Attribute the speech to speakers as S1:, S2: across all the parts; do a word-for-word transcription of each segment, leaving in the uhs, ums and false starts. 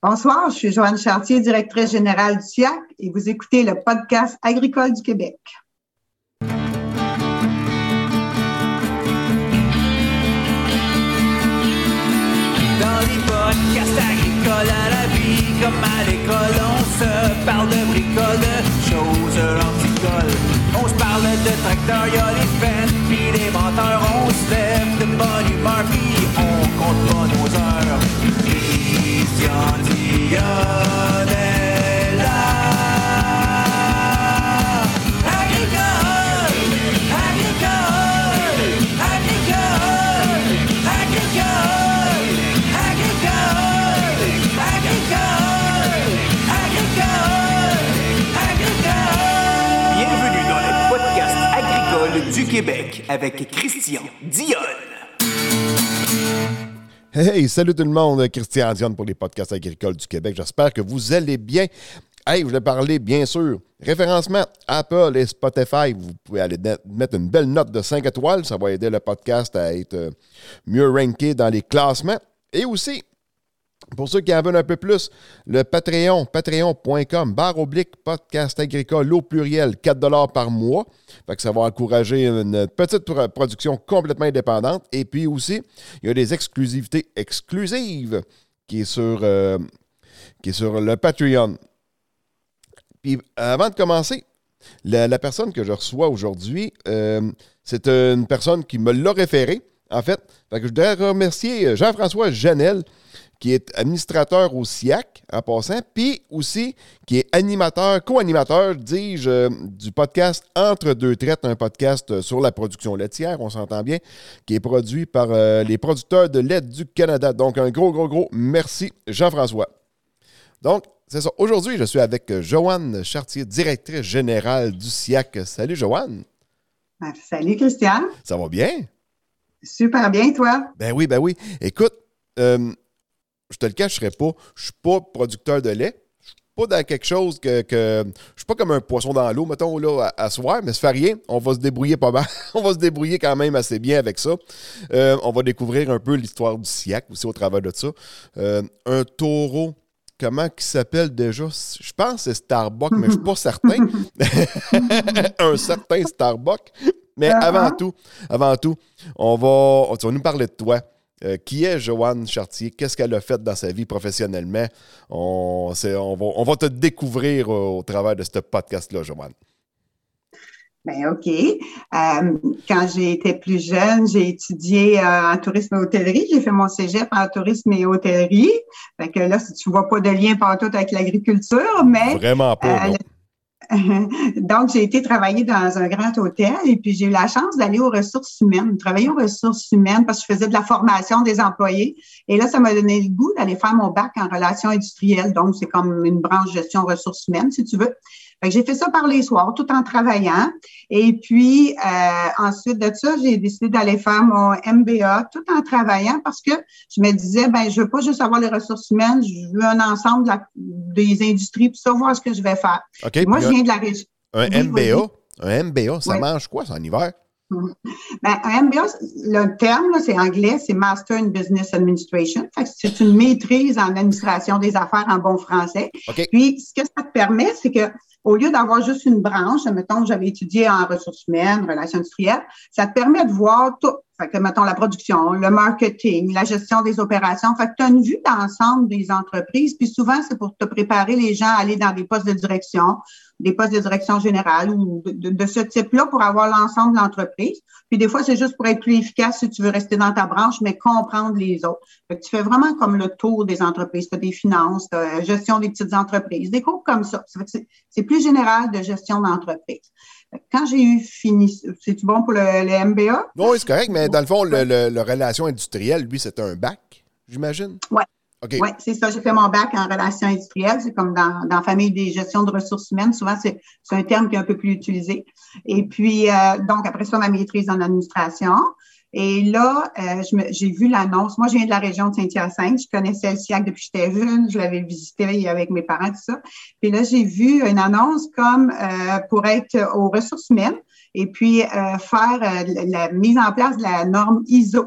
S1: Bonsoir, je suis Joanne Chartier, directrice générale du S I A C et vous écoutez le podcast agricole du Québec.
S2: Dans les podcasts agricoles à la vie, comme à l'école, on se parle de bricoles, de choses anticoles. On se parle de tracteurs, y'a les fans, puis les menteurs, on se lève de bonne humeur, puis on compte pas nos heures. Christian Dionne est là. Agricole, agricole, agricole, agricole, agricole, agricole, agricole, agricole. Bienvenue dans le podcast agricole du Québec avec Christian Dionne.
S3: Hey, salut tout le monde, Christian Dionne pour les podcasts agricoles du Québec. J'espère que vous allez bien. Hey, je voulais parler, bien sûr, référencement Apple et Spotify. Vous pouvez aller mettre une belle note de cinq étoiles. Ça va aider le podcast à être mieux ranké dans les classements. Et aussi, pour ceux qui en veulent un peu plus, le Patreon, patreon.com, barre oblique, podcast agricole au pluriel, quatre dollars par mois. Fait que ça va encourager une petite production complètement indépendante. Et puis aussi, il y a des exclusivités exclusives qui est sur, euh, qui est sur le Patreon. Puis avant de commencer, la, la personne que je reçois aujourd'hui, euh, c'est une personne qui me l'a référé, en fait. Fait que je voudrais remercier Jean-François Janel, qui est administrateur au S I A C, en passant, puis aussi qui est animateur, co-animateur, dis-je, euh, du podcast Entre deux traites, un podcast sur la production laitière, on s'entend bien, qui est produit par euh, les producteurs de lait du Canada. Donc, un gros, gros, gros merci, Jean-François. Donc, c'est ça. Aujourd'hui, je suis avec Joanne Chartier, directrice générale du S I A C. Salut, Joanne.
S1: Salut, Christian.
S3: Ça va bien?
S1: Super bien, toi?
S3: Ben oui, ben oui. Écoute, euh, je te le cacherai pas, je suis pas producteur de lait. Je suis pas dans quelque chose que, que... Je suis pas comme un poisson dans l'eau, mettons, là, à, à soir, mais ça fait rien. On va se débrouiller pas mal. On va se débrouiller quand même assez bien avec ça. Euh, on va découvrir un peu l'histoire du S I A C aussi au travers de ça. Euh, un taureau, comment il s'appelle déjà? Je pense que c'est Starbuck, mais je suis pas certain. Un certain Starbuck. Mais avant tout, avant tout, on va, tu vas nous parler de toi. Euh, qui est Joanne Chartier? Qu'est-ce qu'elle a fait dans sa vie professionnellement? On, c'est, on, va, on va te découvrir au, au travers de ce podcast-là, Joanne.
S1: Bien, OK. Euh, quand j'étais plus jeune, j'ai étudié euh, en tourisme et hôtellerie. J'ai fait mon cégep en tourisme et hôtellerie. Fait que là, si tu vois pas de lien partout avec l'agriculture, mais...
S3: Vraiment pas, non.
S1: Euh, Donc, j'ai été travailler dans un grand hôtel et puis j'ai eu la chance d'aller aux ressources humaines, travailler aux ressources humaines parce que je faisais de la formation des employés. Et là, ça m'a donné le goût d'aller faire mon bac en relations industrielles. Donc, c'est comme une branche gestion ressources humaines, si tu veux. Fait que j'ai fait ça par les soirs, tout en travaillant. Et puis, euh, ensuite de ça, j'ai décidé d'aller faire mon M B A tout en travaillant parce que je me disais, ben, je veux pas juste avoir les ressources humaines, je veux un ensemble de la, des industries pour savoir ce que je vais faire.
S3: OK.
S1: Moi, je viens de la région.
S3: Un
S1: oui,
S3: M B A,
S1: oui.
S3: un M B A, ça
S1: oui.
S3: mange quoi, ça, en hiver?
S1: Ben, un M B A, le terme, là, c'est anglais, c'est Master in Business Administration. Fait que c'est une maîtrise en administration des affaires en bon français.
S3: Okay.
S1: Puis, ce que ça te permet, c'est que au lieu d'avoir juste une branche, mettons, j'avais étudié en ressources humaines, relations industrielles, ça te permet de voir tout. Fait que, mettons, la production, le marketing, la gestion des opérations. Fait que tu as une vue d'ensemble des entreprises. Puis souvent, c'est pour te préparer les gens à aller dans des postes de direction, des postes de direction générale ou de, de, de ce type-là pour avoir l'ensemble de l'entreprise. Puis des fois, c'est juste pour être plus efficace si tu veux rester dans ta branche, mais comprendre les autres. Fait que tu fais vraiment comme le tour des entreprises. Tu as des finances, tu as gestion des petites entreprises, des cours comme ça. Ça fait que c'est, c'est plus général de gestion d'entreprise. Quand j'ai eu fini, c'est-tu bon pour le, le M B A?
S3: Oui, c'est correct, mais dans le fond, le, le, le relation industrielle, lui, c'est un bac, j'imagine?
S1: Oui.
S3: Okay.
S1: Oui, c'est ça. J'ai fait mon bac en relations industrielles. C'est comme dans, dans la famille des gestions de ressources humaines. Souvent, c'est, c'est un terme qui est un peu plus utilisé. Et puis, euh, donc, après ça, ma maîtrise en administration. Et là, euh, je me, j'ai vu l'annonce. Moi, je viens de la région de Saint-Hyacinthe. Je connaissais le S I A C depuis que j'étais jeune. Je l'avais visité avec mes parents, tout ça. Puis là, j'ai vu une annonce comme euh, pour être aux ressources humaines et puis euh, faire euh, la mise en place de la norme I S O.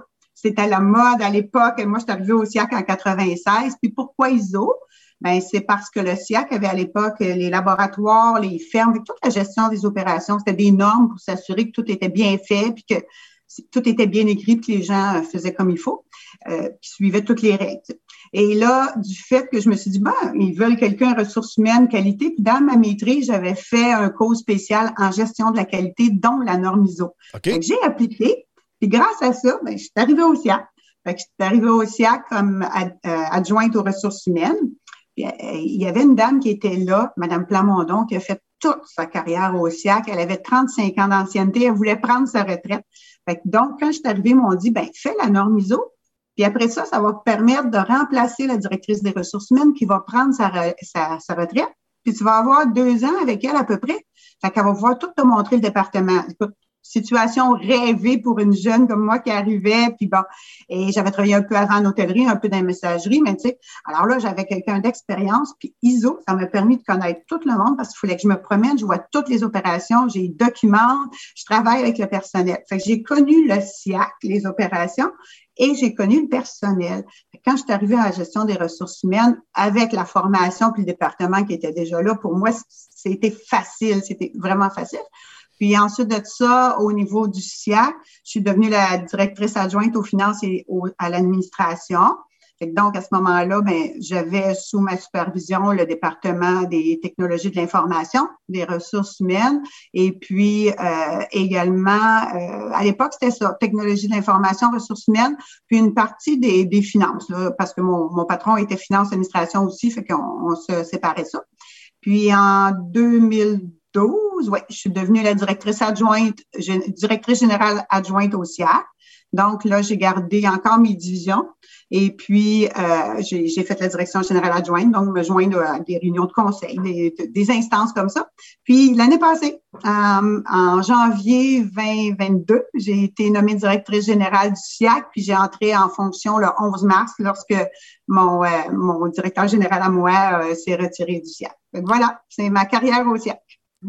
S1: c'était la mode à l'époque. Moi, je suis arrivée au SIAC en quatre-vingt-seize. Puis pourquoi I S O? Ben, c'est parce que le SIAC avait à l'époque les laboratoires, les fermes, toute la gestion des opérations. C'était des normes pour s'assurer que tout était bien fait, puis que tout était bien écrit, puis que les gens faisaient comme il faut, euh, qui suivaient toutes les règles. Et là, du fait que je me suis dit, ben, ils veulent quelqu'un ressources humaines, qualité. Puis dans ma maîtrise, j'avais fait un cours spécial en gestion de la qualité, dont la norme I S O.
S3: Okay.
S1: Fait que j'ai appliqué. Puis grâce à ça, ben, je suis arrivée au SIAC. Fait que je suis arrivée au SIAC comme ad, euh, adjointe aux ressources humaines. Puis, euh, il y avait une dame qui était là, Mme Plamondon, qui a fait toute sa carrière au SIAC. Elle avait trente-cinq ans d'ancienneté. Elle voulait prendre sa retraite. Fait que donc, quand je suis arrivée, ils m'ont dit, ben, fais la norme I S O. Puis après ça, ça va permettre de remplacer la directrice des ressources humaines qui va prendre sa, sa, sa retraite. Puis tu vas avoir deux ans avec elle à peu près. Fait qu'elle va pouvoir tout te montrer le département. Écoute, situation rêvée pour une jeune comme moi qui arrivait. Puis bon, et j'avais travaillé un peu avant en hôtellerie, un peu dans la messagerie, mais tu sais, alors là, j'avais quelqu'un d'expérience. Puis I S O, ça m'a permis de connaître tout le monde parce qu'il fallait que je me promène, je vois toutes les opérations, j'ai documente, je travaille avec le personnel. Fait que j'ai connu le SIAC, les opérations, et j'ai connu le personnel. Quand je suis arrivée à la gestion des ressources humaines, avec la formation puis le département qui était déjà là, pour moi, c'était facile, c'était vraiment facile. Puis ensuite de ça, au niveau du SIAC, je suis devenue la directrice adjointe aux finances et au, à l'administration. Fait que donc, à ce moment-là, ben, j'avais sous ma supervision le département des technologies de l'information, des ressources humaines, et puis euh, également, euh, à l'époque, c'était ça, technologie de l'information, ressources humaines, puis une partie des, des finances, là, parce que mon, mon patron était finance administration aussi, fait qu'on on se séparait ça. Puis en deux mille douze, ouais, je suis devenue la directrice adjointe, directrice générale adjointe au SIAC. Donc là, j'ai gardé encore mes divisions. Et puis, euh, j'ai, j'ai fait la direction générale adjointe, donc me joindre à des réunions de conseil, des, des instances comme ça. Puis, l'année passée, euh, en janvier vingt vingt-deux, j'ai été nommée directrice générale du SIAC, puis j'ai entré en fonction le onze mars lorsque mon, euh, mon directeur général à moi euh, s'est retiré du SIAC. Donc, voilà, c'est ma carrière au SIAC.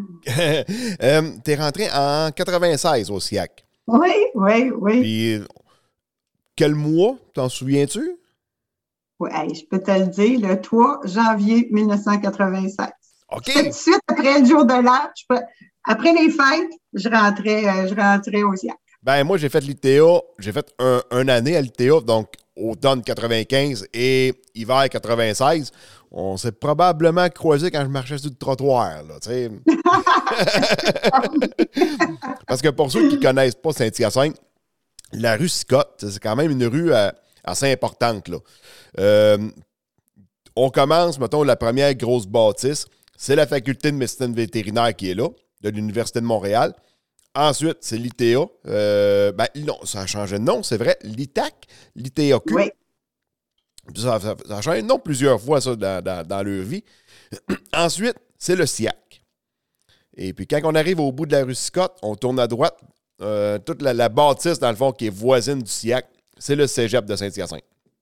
S3: euh, tu es rentré en quatre-vingt-seize au SIAC.
S1: Oui, oui, oui.
S3: Puis, quel mois, t'en souviens-tu?
S1: Oui, je peux te le dire, le trois janvier mille neuf cent quatre-vingt-seize.
S3: OK.
S1: Tout de suite après le jour de l'an, peux... après les fêtes, je rentrais, euh, je rentrais au SIAC.
S3: Ben, moi, j'ai fait l'I T A, j'ai fait un, un année à l'I T A, donc automne quatre-vingt-quinze et hiver quatre-vingt-seize. On s'est probablement croisés quand je marchais sur le trottoir, là, tu sais. Parce que pour ceux qui ne connaissent pas Saint-Hyacinthe, la rue Scott, c'est quand même une rue euh, assez importante, là. Euh, on commence, mettons, la première grosse bâtisse, c'est la faculté de médecine vétérinaire qui est là, de l'Université de Montréal. Ensuite, c'est l'I T A. Euh, ben, non, ça a changé de nom, c'est vrai. L'I T A C, l'I T A Q.
S1: Oui.
S3: Ça, ça, ça a changé de nom plusieurs fois, ça, dans, dans, dans leur vie. Ensuite, c'est le SIAC. Et puis, quand on arrive au bout de la rue Scott, on tourne à droite. Euh, toute la, la bâtisse, dans le fond, qui est voisine du SIAC, c'est le cégep de Saint-Hyacinthe.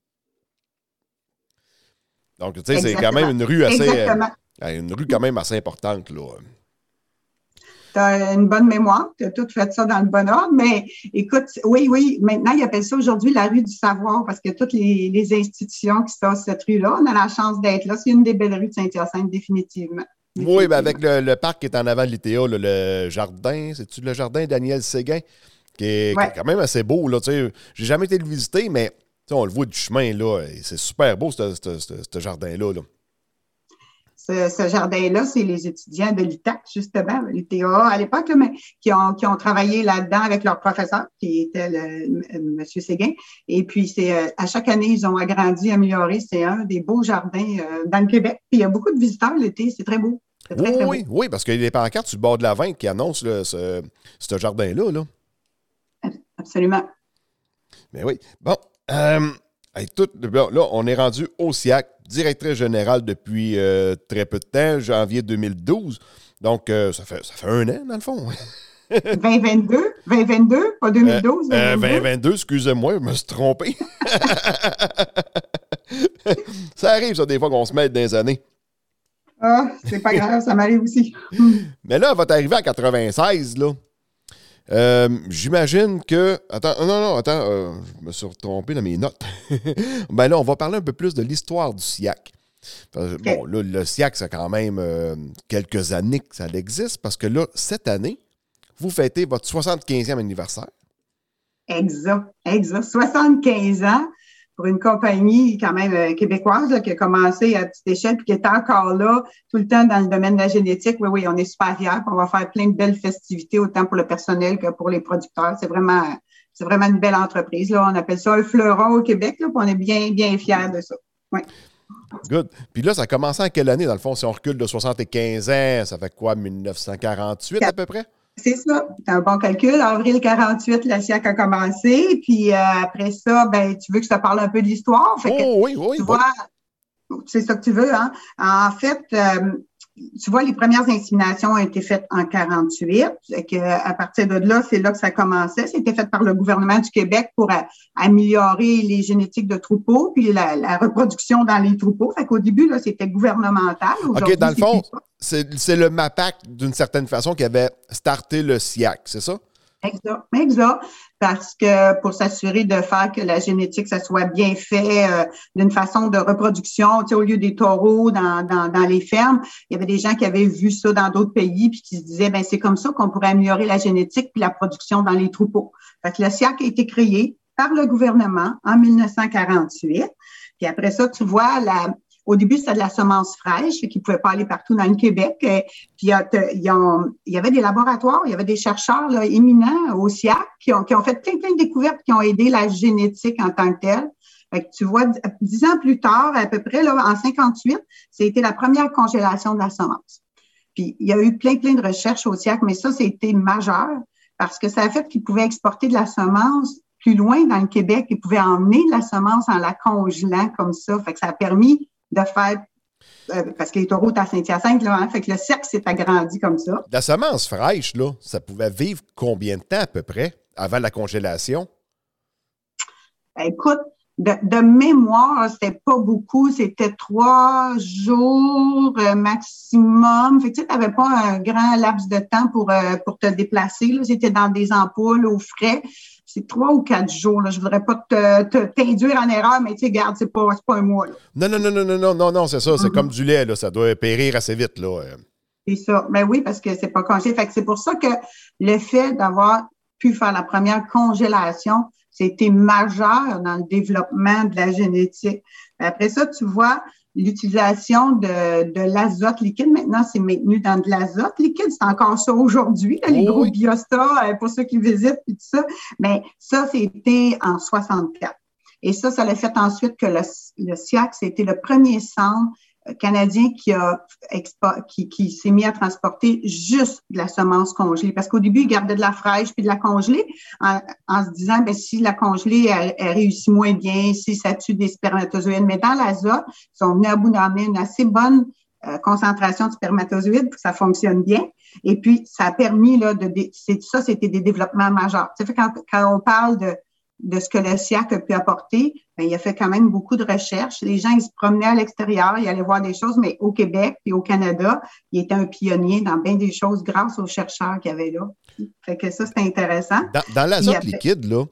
S3: Donc, tu sais, c'est quand même une rue assez...
S1: Exactement.
S3: Euh, une rue quand même assez importante, là.
S1: Tu as une bonne mémoire, tu as tout fait ça dans le bon ordre, mais écoute, oui, oui, maintenant, ils appellent ça aujourd'hui la rue du savoir parce que toutes les, les institutions qui sont sur cette rue-là, on a la chance d'être là. C'est une des belles rues de Saint-Hyacinthe, définitivement. définitivement.
S3: Oui, ben avec le, le parc qui est en avant de l'I T A, là, le jardin, c'est-tu le jardin Daniel Séguin, qui est, ouais. qui est quand même assez beau, là, tu sais. J'ai jamais été le visiter, mais on le voit du chemin, là, et c'est super beau, ce, ce, ce, ce jardin-là, là.
S1: Ce, ce jardin-là, c'est les étudiants de l'I T A C, justement, l'I T A à l'époque, là, mais qui ont, qui ont travaillé là-dedans avec leur professeur, qui était le, M. Séguin. Et puis, c'est euh, à chaque année, ils ont agrandi, amélioré. C'est un des beaux jardins euh, dans le Québec. Puis, il y a beaucoup de visiteurs l'été. C'est très beau. C'est très,
S3: oui,
S1: très
S3: oui,
S1: beau.
S3: oui, parce qu'il y a des pancartes sur le bord de la Vinte qui annoncent là, ce, ce jardin-là. Là.
S1: Absolument.
S3: Mais oui. Bon. Euh, hey, tout, là, on est rendu au SIAC. Directrice générale depuis euh, très peu de temps, janvier deux mille douze. Donc, euh, ça, fait, ça fait un an, dans le fond.
S1: vingt vingt-deux, vingt vingt-deux, pas deux mille douze.
S3: Euh, euh, vingt vingt-deux, excusez-moi, je me suis trompé. Ça arrive, ça, des fois, qu'on se mette dans les années.
S1: Ah, c'est pas grave, ça m'arrive aussi.
S3: Mais là, elle va t'arriver à quatre-vingt-seize, là. Euh, j'imagine que... Attends, non, non, attends, euh, je me suis trompé dans mes notes. Ben là, on va parler un peu plus de l'histoire du SIAC. Parce que,
S1: Okay.
S3: Bon, là, le SIAC, ça a quand même euh, quelques années que ça existe, parce que là, cette année, vous fêtez votre soixante-quinzième anniversaire.
S1: Exact, exact. soixante-quinze ans pour une compagnie quand même euh, québécoise là, qui a commencé à petite échelle puis qui est encore là tout le temps dans le domaine de la génétique. Oui, oui, on est super fiers. On va faire plein de belles festivités autant pour le personnel que pour les producteurs. C'est vraiment, c'est vraiment une belle entreprise. Là. On appelle ça un fleuron au Québec. Là, puis on est bien, bien fiers de ça. Oui.
S3: Good. Puis là, ça a commencé en quelle année, dans le fond? Si on recule de soixante-quinze ans, ça fait quoi, dix-neuf cent quarante-huit à peu près?
S1: C'est ça, c'est un bon calcul. Avril quarante-huit, la SIAC a commencé. Puis euh, après ça, ben, tu veux que je te parle un peu de l'histoire? Fait que,
S3: Oh oui, oui.
S1: tu
S3: oui.
S1: vois, c'est ça que tu veux, hein? En fait, euh, tu vois, les premières inséminations ont été faites en quarante-huit. Et que, à partir de là, c'est là que ça commençait. C'était fait par le gouvernement du Québec pour a, améliorer les génétiques de troupeaux puis la, la reproduction dans les troupeaux. Fait qu'au début, là, c'était gouvernemental.
S3: OK, dans le fond, c'est, c'est le MAPAC, d'une certaine façon, qui avait starté le SIAC, c'est ça?
S1: Exact, exact. Parce que pour s'assurer de faire que la génétique, ça soit bien fait euh, d'une façon de reproduction, tu sais, au lieu des taureaux dans, dans, dans les fermes, il y avait des gens qui avaient vu ça dans d'autres pays puis qui se disaient, ben c'est comme ça qu'on pourrait améliorer la génétique puis la production dans les troupeaux. Fait que le SIAC a été créé par le gouvernement en dix-neuf cent quarante-huit. Puis après ça, tu vois, la, au début, c'était de la semence fraîche, qui ne pouvait pas aller partout dans le Québec. Et, puis, il y, a, il y avait des laboratoires, il y avait des chercheurs là, éminents au SIAC qui ont, qui ont fait plein, plein de découvertes qui ont aidé la génétique en tant que telle. Fait que tu vois, dix ans plus tard, à peu près, là, en cinquante-huit, c'était la première congélation de la semence. Puis, il y a eu plein, plein de recherches au SIAC, mais ça, c'était majeur parce que ça a fait qu'ils pouvaient exporter de la semence plus loin dans le Québec. Ils pouvaient emmener de la semence en la congelant comme ça. Fait que ça a permis de faire, euh, parce que les taureaux étaient à Saint-Hyacinthe, là, hein, fait que le cercle s'est agrandi comme ça.
S3: La semence fraîche, là, ça pouvait vivre combien de temps à peu près avant la congélation?
S1: Écoute, de, de mémoire, c'était pas beaucoup, c'était trois jours euh, maximum. Fait que tu sais, t'avais pas un grand laps de temps pour, euh, pour te déplacer, là. C'était dans des ampoules au frais. C'est trois ou quatre jours. Là. Je voudrais pas te, te, t'induire en erreur, mais tu sais, regarde, c'est pas, c'est pas un mois. Là.
S3: Non, non, non, non, non, non, non, non, c'est ça. C'est mm-hmm. comme du lait, là. Ça doit périr assez vite, là.
S1: C'est ça. Ben oui, parce que c'est pas congelé. Fait que c'est pour ça que le fait d'avoir pu faire la première congélation, c'était majeur dans le développement de la génétique. Après ça, tu vois, l'utilisation de, de l'azote liquide, maintenant, c'est maintenu dans de l'azote liquide. C'est encore ça aujourd'hui, là, les oh, gros oui. biostats, pour ceux qui visitent et tout ça. Mais ça, c'était en soixante-quatre. Et ça, ça l'a fait ensuite que le, le SIAC, c'était le premier centre canadien qui a expo- qui, qui s'est mis à transporter juste de la semence congelée. Parce qu'au début, il gardait de la fraîche puis de la congelée en, en se disant, ben si la congelée, elle, elle réussit moins bien, si ça tue des spermatozoïdes. Mais dans l'azote, ils sont venus à bout d'emmener une assez bonne euh, concentration de spermatozoïdes pour que ça fonctionne bien. Et puis, ça a permis, là, de, de c'est, ça, c'était des développements majeurs. Ça fait quand, quand on parle de de ce que le SIAC a pu apporter, bien, il a fait quand même beaucoup de recherches. Les gens, ils se promenaient à l'extérieur, ils allaient voir des choses, mais au Québec et au Canada, il était un pionnier dans bien des choses grâce aux chercheurs qu'il y avait là. Fait que ça, c'est intéressant.
S3: Dans, dans l'azote après, liquide, là,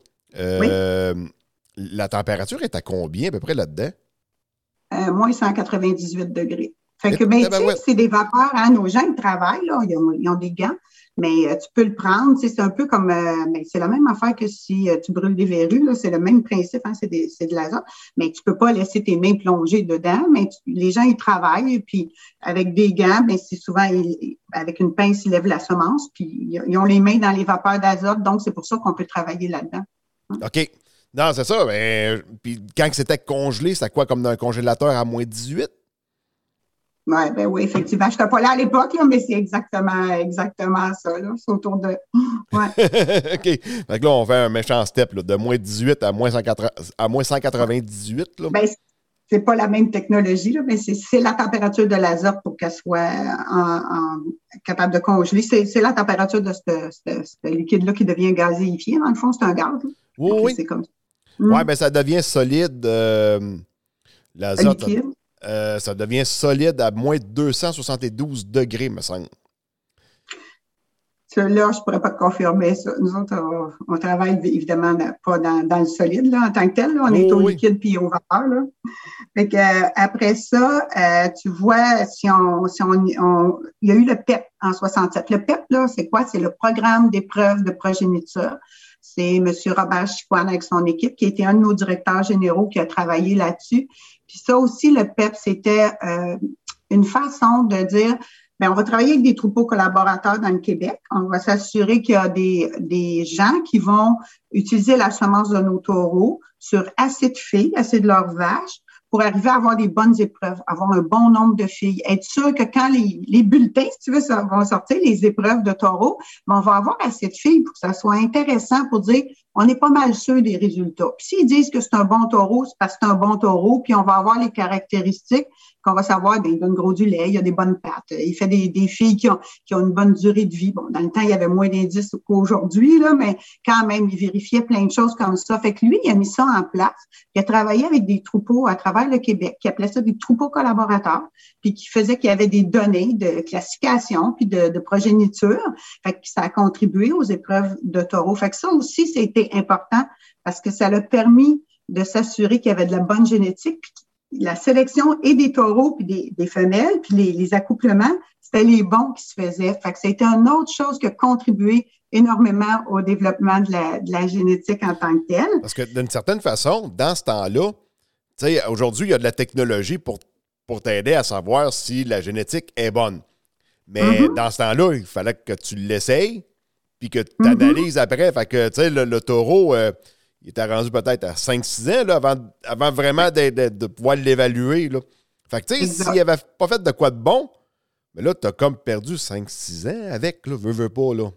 S3: euh, oui? La température est à combien à peu près là-dedans?
S1: Euh, moins cent quatre-vingt-dix-huit degrés. Fait que, ben, tu sais, c'est des vapeurs, hein, nos gens, ils travaillent, là, ils ont, ils ont des gants, mais euh, tu peux le prendre, tu sais, c'est un peu comme, euh, ben, c'est la même affaire que si euh, tu brûles des verrues, là, c'est le même principe, hein, c'est, des, c'est de l'azote, mais tu peux pas laisser tes mains plongées dedans, mais tu, les gens, ils travaillent, puis avec des gants, ben, c'est souvent, ils, avec une pince, ils lèvent la semence, puis ils, ils ont les mains dans les vapeurs d'azote, donc c'est pour ça qu'on peut travailler là-dedans. Hein?
S3: OK. Non, c'est ça, mais puis quand c'était congelé, c'était quoi, comme dans un congélateur à moins dix-huit?
S1: Ouais, ben oui, effectivement. Je n'étais pas là à l'époque, là, mais c'est exactement, exactement ça. Là. C'est autour de. Ouais.
S3: OK. Fait que là, on fait un méchant step là, de moins dix-huit à moins, cent quatre-vingts, à moins cent quatre-vingt-dix-huit. Là.
S1: Ben, c'est pas la même technologie, là, mais c'est, c'est la température de l'azote pour qu'elle soit en, en, capable de congeler. C'est, c'est la température de ce, ce, ce liquide-là qui devient gazéifié. Dans le fond, c'est un gaz. Là.
S3: Oui, donc, oui.
S1: C'est comme ça.
S3: Oui, mm. ben ça devient solide. Euh, l'azote.
S1: Liquide.
S3: Euh, ça devient solide à moins deux cent soixante-douze degrés, me semble.
S1: Là, je ne pourrais pas te confirmer ça. Nous autres, on, on travaille évidemment pas dans, dans le solide là, en tant que tel. Là. On oh, est au oui. liquide puis au vapeur. Là. Fait que, euh, après ça, euh, tu vois, si on, si on, on, il y a eu le P E P en soixante-sept. Le P E P, là, c'est quoi? C'est le programme d'épreuve de progéniture. C'est M. Robert Chicoine avec son équipe, qui était un de nos directeurs généraux qui a travaillé là-dessus. Puis ça aussi, le P E P, c'était euh, une façon de dire, bien, on va travailler avec des troupeaux collaborateurs dans le Québec. On va s'assurer qu'il y a des, des gens qui vont utiliser la semence de nos taureaux sur assez de filles, assez de leurs vaches, pour arriver à avoir des bonnes épreuves, avoir un bon nombre de filles. Être sûr que quand les, les bulletins, si tu veux, ça, vont sortir, les épreuves de taureaux, ben, on va avoir assez de filles pour que ça soit intéressant pour dire, on est pas mal sûr des résultats. Puis s'ils disent que c'est un bon taureau, c'est parce que c'est un bon taureau, puis on va avoir les caractéristiques qu'on va savoir, bien, il donne gros du lait, il a des bonnes pattes, il fait des, des filles qui ont, qui ont une bonne durée de vie. Bon, dans le temps, il y avait moins d'indices qu'aujourd'hui, là, mais quand même, il vérifiait plein de choses comme ça. Fait que lui, il a mis ça en place. Il a travaillé avec des troupeaux à travers le Québec, qui appelait ça des troupeaux collaborateurs, puis qui faisait qu'il y avait des données de classification, puis de, de progéniture. Fait que ça a contribué aux épreuves de taureaux. Fait que ça aussi, c'était important parce que ça l'a permis de s'assurer qu'il y avait de la bonne génétique, puis la sélection et des taureaux puis des, des femelles, puis les, les accouplements, c'était les bons qui se faisaient. Fait que c'était une autre chose qui a contribué énormément au développement de la, de la génétique en tant que telle.
S3: Parce que d'une certaine façon, dans ce temps-là, tu sais, aujourd'hui, il y a de la technologie pour, pour t'aider à savoir si la génétique est bonne. Mais mm-hmm. dans ce temps-là, il fallait que tu l'essayes puis que tu analyses mm-hmm. après. Fait que, tu sais, le, le taureau... Euh, il était rendu peut-être à cinq six ans là, avant, avant vraiment de, de, de pouvoir l'évaluer. Là. Fait que, tu sais, s'il n'avait pas fait de quoi de bon, mais là, tu as comme perdu cinq six ans avec, là, veux, veux pas, là.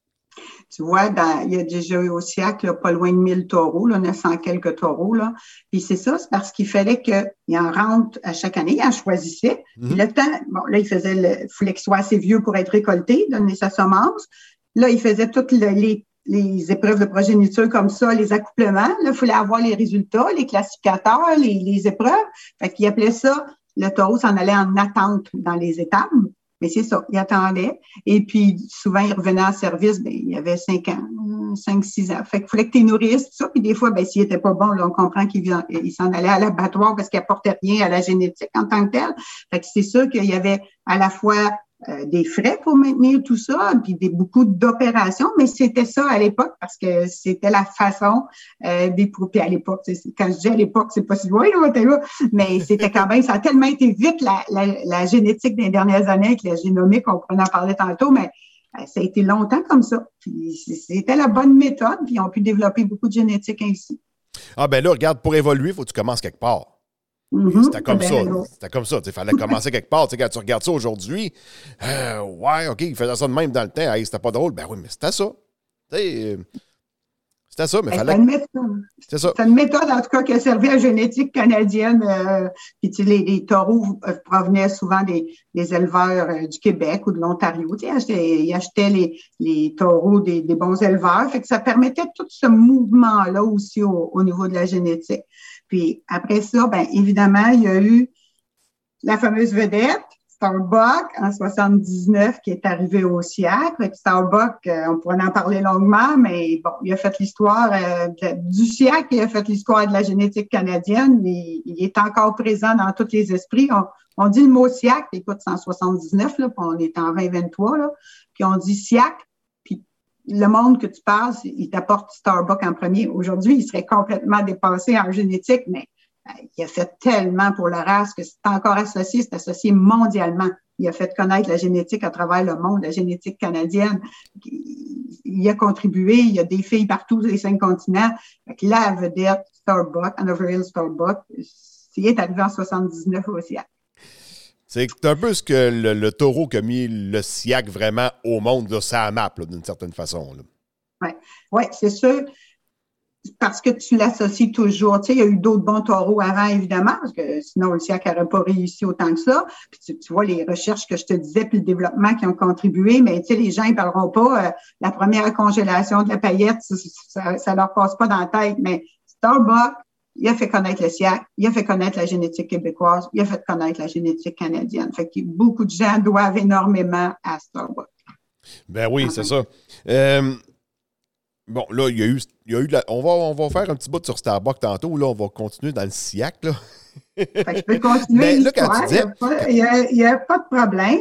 S1: Tu vois, dans, il y a déjà eu au siècle, là, pas loin de mille taureaux, là, neuf cents quelques taureaux, là. Puis c'est ça, c'est parce qu'il fallait qu'il en rentre à chaque année, il en choisissait. Mm-hmm. Puis le temps, bon, là, il faisait le, il fallait qu'il soit assez vieux pour être récolté, donner sa semence. Là, il faisait toutes le, les les épreuves de progéniture comme ça, les accouplements. Là, il fallait avoir les résultats, les classificateurs, les, les épreuves. Fait qu'il appelait ça, le taureau s'en allait en attente dans les étapes. Mais c'est ça, il attendait. Et puis, souvent, il revenait en service, bien, il y avait cinq ans, cinq, six ans. Fait qu'il fallait que tu nourrisses, tout ça. Puis des fois, bien, s'il était pas bon, là, on comprend qu'il vient, il s'en allait à l'abattoir parce qu'il apportait rien à la génétique en tant que tel. Fait que c'est sûr qu'il y avait à la fois Euh, des frais pour maintenir tout ça, puis des, beaucoup d'opérations, mais c'était ça à l'époque parce que c'était la façon euh, des puis à l'époque, quand je dis à l'époque, c'est pas si loin, là, mais c'était quand même, ça a tellement été vite la, la, la génétique des dernières années avec la génomique, on pourrait en parler tantôt, mais euh, ça a été longtemps comme ça. Puis c'était la bonne méthode, puis ils ont pu développer beaucoup de génétique ainsi.
S3: Ah ben là, regarde, pour évoluer, il faut que tu commences quelque part. Mm-hmm. C'était comme ben, ça. Ben, c'était comme ça. Il fallait commencer quelque part. T'sais, quand tu regardes ça aujourd'hui, euh, ouais, OK, il faisait ça de même dans le temps. Hey, c'était pas drôle. Ben oui, mais c'était ça. T'sais, c'était ça, mais il fallait.
S1: C'est ça. C'est une méthode, en tout cas, qui a servi à la génétique canadienne. Euh, puis, les, les taureaux provenaient souvent des, des éleveurs euh, du Québec ou de l'Ontario. Ils achetaient, ils achetaient les, les taureaux des, des bons éleveurs. Fait que ça permettait tout ce mouvement-là aussi au, au niveau de la génétique. Puis après ça, bien évidemment, il y a eu la fameuse vedette, Starbuck, en soixante-dix-neuf, qui est arrivé au siècle. Avec Starbuck, euh, on pourrait en parler longuement, mais bon, il a fait l'histoire euh, de, du siècle, il a fait l'histoire de la génétique canadienne. Il, il est encore présent dans tous les esprits. On, on dit le mot siècle, écoute, c'est en soixante-dix-neuf, là, puis on est en vingt vingt-trois, là, puis on dit siècle. Le monde que tu parles, il t'apporte Starbuck en premier. Aujourd'hui, il serait complètement dépassé en génétique, mais euh, il a fait tellement pour la race que c'est encore associé, c'est associé mondialement. Il a fait connaître la génétique à travers le monde, la génétique canadienne. Il, il a contribué, il y a des filles partout sur les cinq continents. Fait que la vedette Starbuck, Hanover Hill Starbuck, il est arrivé en soixante-dix-neuf au siècle.
S3: C'est un peu ce que le, le taureau qui a mis le siècle vraiment au monde, là, ça map, d'une certaine façon.
S1: Oui, ouais, c'est sûr. Parce que tu l'associes toujours. Tu sais, il y a eu d'autres bons taureaux avant, évidemment, parce que sinon, le siècle n'aurait pas réussi autant que ça. Puis tu, tu vois les recherches que je te disais, puis le développement qui ont contribué, mais tu sais, les gens, ils parleront pas. Euh, la première congélation de la paillette, ça, ça leur passe pas dans la tête. Mais Starbuck, il a fait connaître le siècle, il a fait connaître la génétique québécoise, il a fait connaître la génétique canadienne. Fait que beaucoup de gens doivent énormément à Starbuck.
S3: Ben oui, c'est ça. Euh, bon, là, il y a eu, il y a eu de la, on, va, on va faire un petit bout sur Starbucks tantôt. Là, on va continuer dans le SIAC. Là.
S1: Fait que je peux continuer
S3: Mais là,
S1: l'histoire,
S3: quand tu disais...
S1: il n'y a, il y a pas de problème.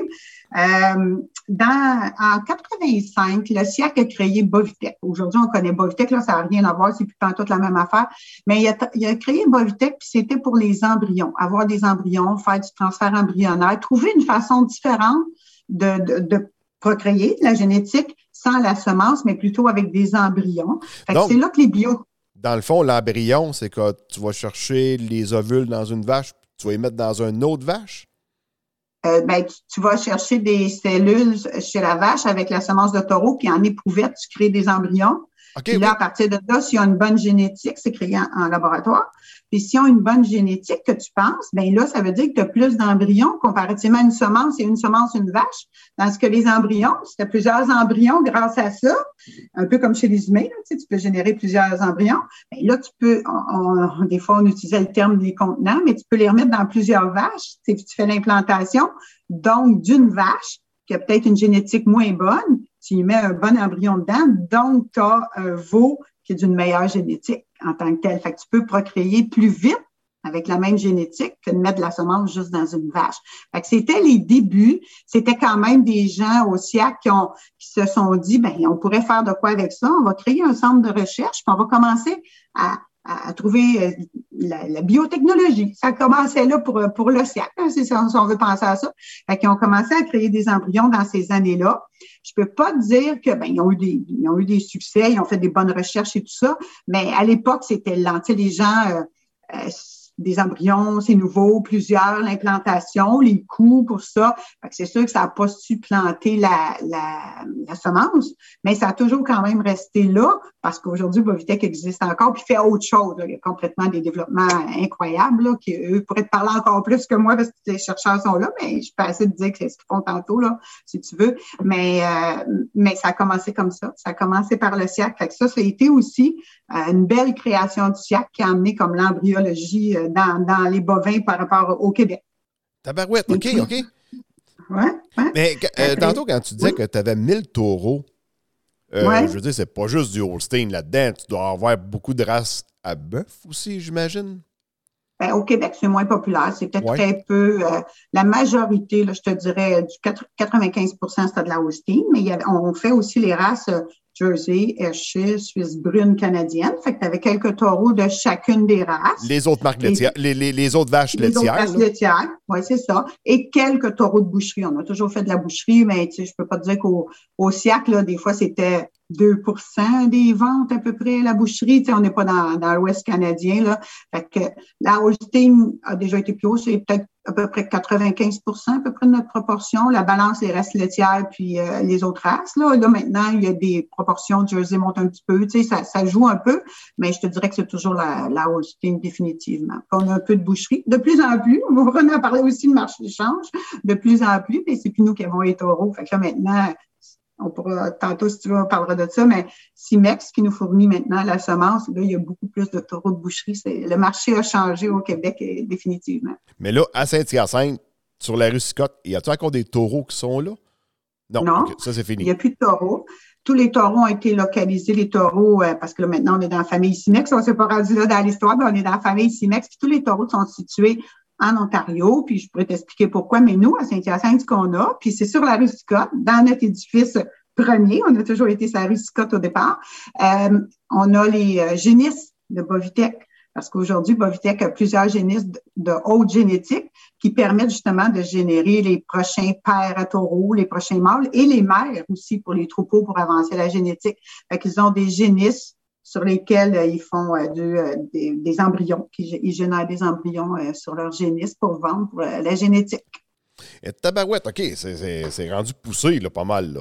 S1: Euh, dans, en quatre-vingt-cinq, le SIAC a créé Bovitech. Aujourd'hui, on connaît Bovitech, là, ça n'a rien à voir, c'est plus toute la même affaire. Mais il a, il a créé Bovitech, puis c'était pour les embryons, avoir des embryons, faire du transfert embryonnaire, trouver une façon différente de, de, de procréer de la génétique sans la semence, mais plutôt avec des embryons. Fait que
S3: Donc,
S1: c'est là que les bio...
S3: Dans le fond, l'embryon, c'est que tu vas chercher les ovules dans une vache, tu vas les mettre dans une autre vache?
S1: Euh, ben, tu, tu vas chercher des cellules chez la vache avec la semence de taureau, puis en éprouvette, tu crées des embryons.
S3: Okay,
S1: puis là,
S3: oui.
S1: à partir de là, s'ils ont une bonne génétique, c'est créé en, en laboratoire. Puis s'ils ont une bonne génétique que tu penses, ben là, ça veut dire que tu as plus d'embryons comparativement à une semence et une semence, une vache. Dans ce que les embryons, si tu as plusieurs embryons grâce à ça, un peu comme chez les humains, là, tu sais, tu peux générer plusieurs embryons. Ben là, tu peux, on, on, des fois, on utilisait le terme des contenants, mais tu peux les remettre dans plusieurs vaches. Tu sais, tu fais l'implantation, donc d'une vache qui a peut-être une génétique moins bonne, tu y mets un bon embryon dedans, donc tu as un veau qui est d'une meilleure génétique en tant que tel. Fait que tu peux procréer plus vite avec la même génétique que de mettre de la semence juste dans une vache. Fait que c'était les débuts. C'était quand même des gens au SIAC qui, ont, qui se sont dit, ben on pourrait faire de quoi avec ça? On va créer un centre de recherche, puis on va commencer à à, à trouver la, la biotechnologie. Ça commençait là pour, pour le SIAC, hein, si on veut penser à ça. Fait qu'ils ont commencé à créer des embryons dans ces années-là. Je peux pas dire que ben ils ont eu des ils ont eu des succès, ils ont fait des bonnes recherches et tout ça, mais à l'époque, c'était lent. Tu sais, les gens euh, euh, des embryons, c'est nouveau, plusieurs, l'implantation, les coûts pour ça. Fait que c'est sûr que ça n'a pas su planter la, la, la semence, mais ça a toujours quand même resté là parce qu'aujourd'hui, Bovitech existe encore puis fait autre chose. Là. Il y a complètement des développements incroyables là, qui, eux, pourraient te parler encore plus que moi parce que les chercheurs sont là, mais je peux essayer de dire que c'est ce qu'ils font tantôt, là, si tu veux. Mais, euh, mais ça a commencé comme ça. Ça a commencé par le SIAC. Fait que ça, ça a été aussi euh, une belle création du SIAC qui a amené comme l'embryologie euh, Dans, dans les bovins par rapport au Québec.
S3: Tabarouette, OK, OK.
S1: Ouais, ouais.
S3: Mais euh, tantôt, quand tu disais oui. que tu avais mille taureaux, euh, ouais. je veux dire, c'est pas juste du Holstein là-dedans. Tu dois avoir beaucoup de races à bœuf aussi, j'imagine?
S1: Ben, au Québec, c'est moins populaire. C'est peut-être
S3: ouais.
S1: très peu. Euh, la majorité, là, je te dirais, du quatre-vingt-quinze pour cent, c'est de la Holstein, mais il y avait, on fait aussi les races euh, Jersey, Ayrshire, Suisse brune, canadienne. Fait que tu avais quelques taureaux de chacune des races.
S3: Les autres marques laitières, les, les, les autres vaches
S1: les
S3: laitières.
S1: Les autres vaches laitières, oui, c'est ça. Et quelques taureaux de boucherie. On a toujours fait de la boucherie, mais tu sais, je peux pas te dire qu'au au SIAC, là, des fois, c'était deux pour cent des ventes à peu près, la boucherie. Tu sais, on n'est pas dans, dans l'Ouest canadien, là. Fait que la Holstein a déjà été plus haut, c'est peut-être à peu près quatre-vingt-quinze pour cent à peu près de notre proportion. La balance, les races laitières puis euh, les autres races. Là. là, maintenant, il y a des proportions. Jersey monte un petit peu. Tu sais, ça, ça joue un peu, mais je te dirais que c'est toujours la, la Holstein définitivement. Puis on a un peu de boucherie. De plus en plus, on va en parler aussi de marché d'échange. De plus en plus, mais c'est plus nous qui avons les taureaux. Fait que là, maintenant, on pourra, tantôt, si tu veux, on parlera de ça, mais Cimex, qui nous fournit maintenant la semence, là, il y a beaucoup plus de taureaux de boucherie. C'est, le marché a changé au Québec, définitivement.
S3: Mais là, à Saint-Hyacinthe, sur la rue Scott, y a-t-il encore des taureaux qui sont là? Non,
S1: non
S3: okay, ça, c'est fini.
S1: Il n'y a plus de taureaux. Tous les taureaux ont été localisés, les taureaux, euh, parce que là, maintenant, on est dans la famille Cimex. On ne s'est pas rendu là dans l'histoire, mais on est dans la famille Cimex. Puis tous les taureaux sont situés en Ontario, puis je pourrais t'expliquer pourquoi, mais nous, à Saint-Hyacinthe, ce qu'on a, puis c'est sur la rue Scott, dans notre édifice premier, on a toujours été sur la rue Scott au départ, euh, on a les euh, génisses de Bovitech, parce qu'aujourd'hui, Bovitech a plusieurs génisses de, de haute génétique qui permettent justement de générer les prochains pères à taureaux, les prochains mâles, et les mères aussi pour les troupeaux pour avancer la génétique. Fait qu'ils ont des génisses sur lesquels euh, ils font euh, du, euh, des, des embryons, qui, ils génèrent des embryons euh, sur leur génisse pour vendre pour euh, la génétique.
S3: Et tabarouette, OK, c'est, c'est, c'est rendu poussé, là, pas mal, là.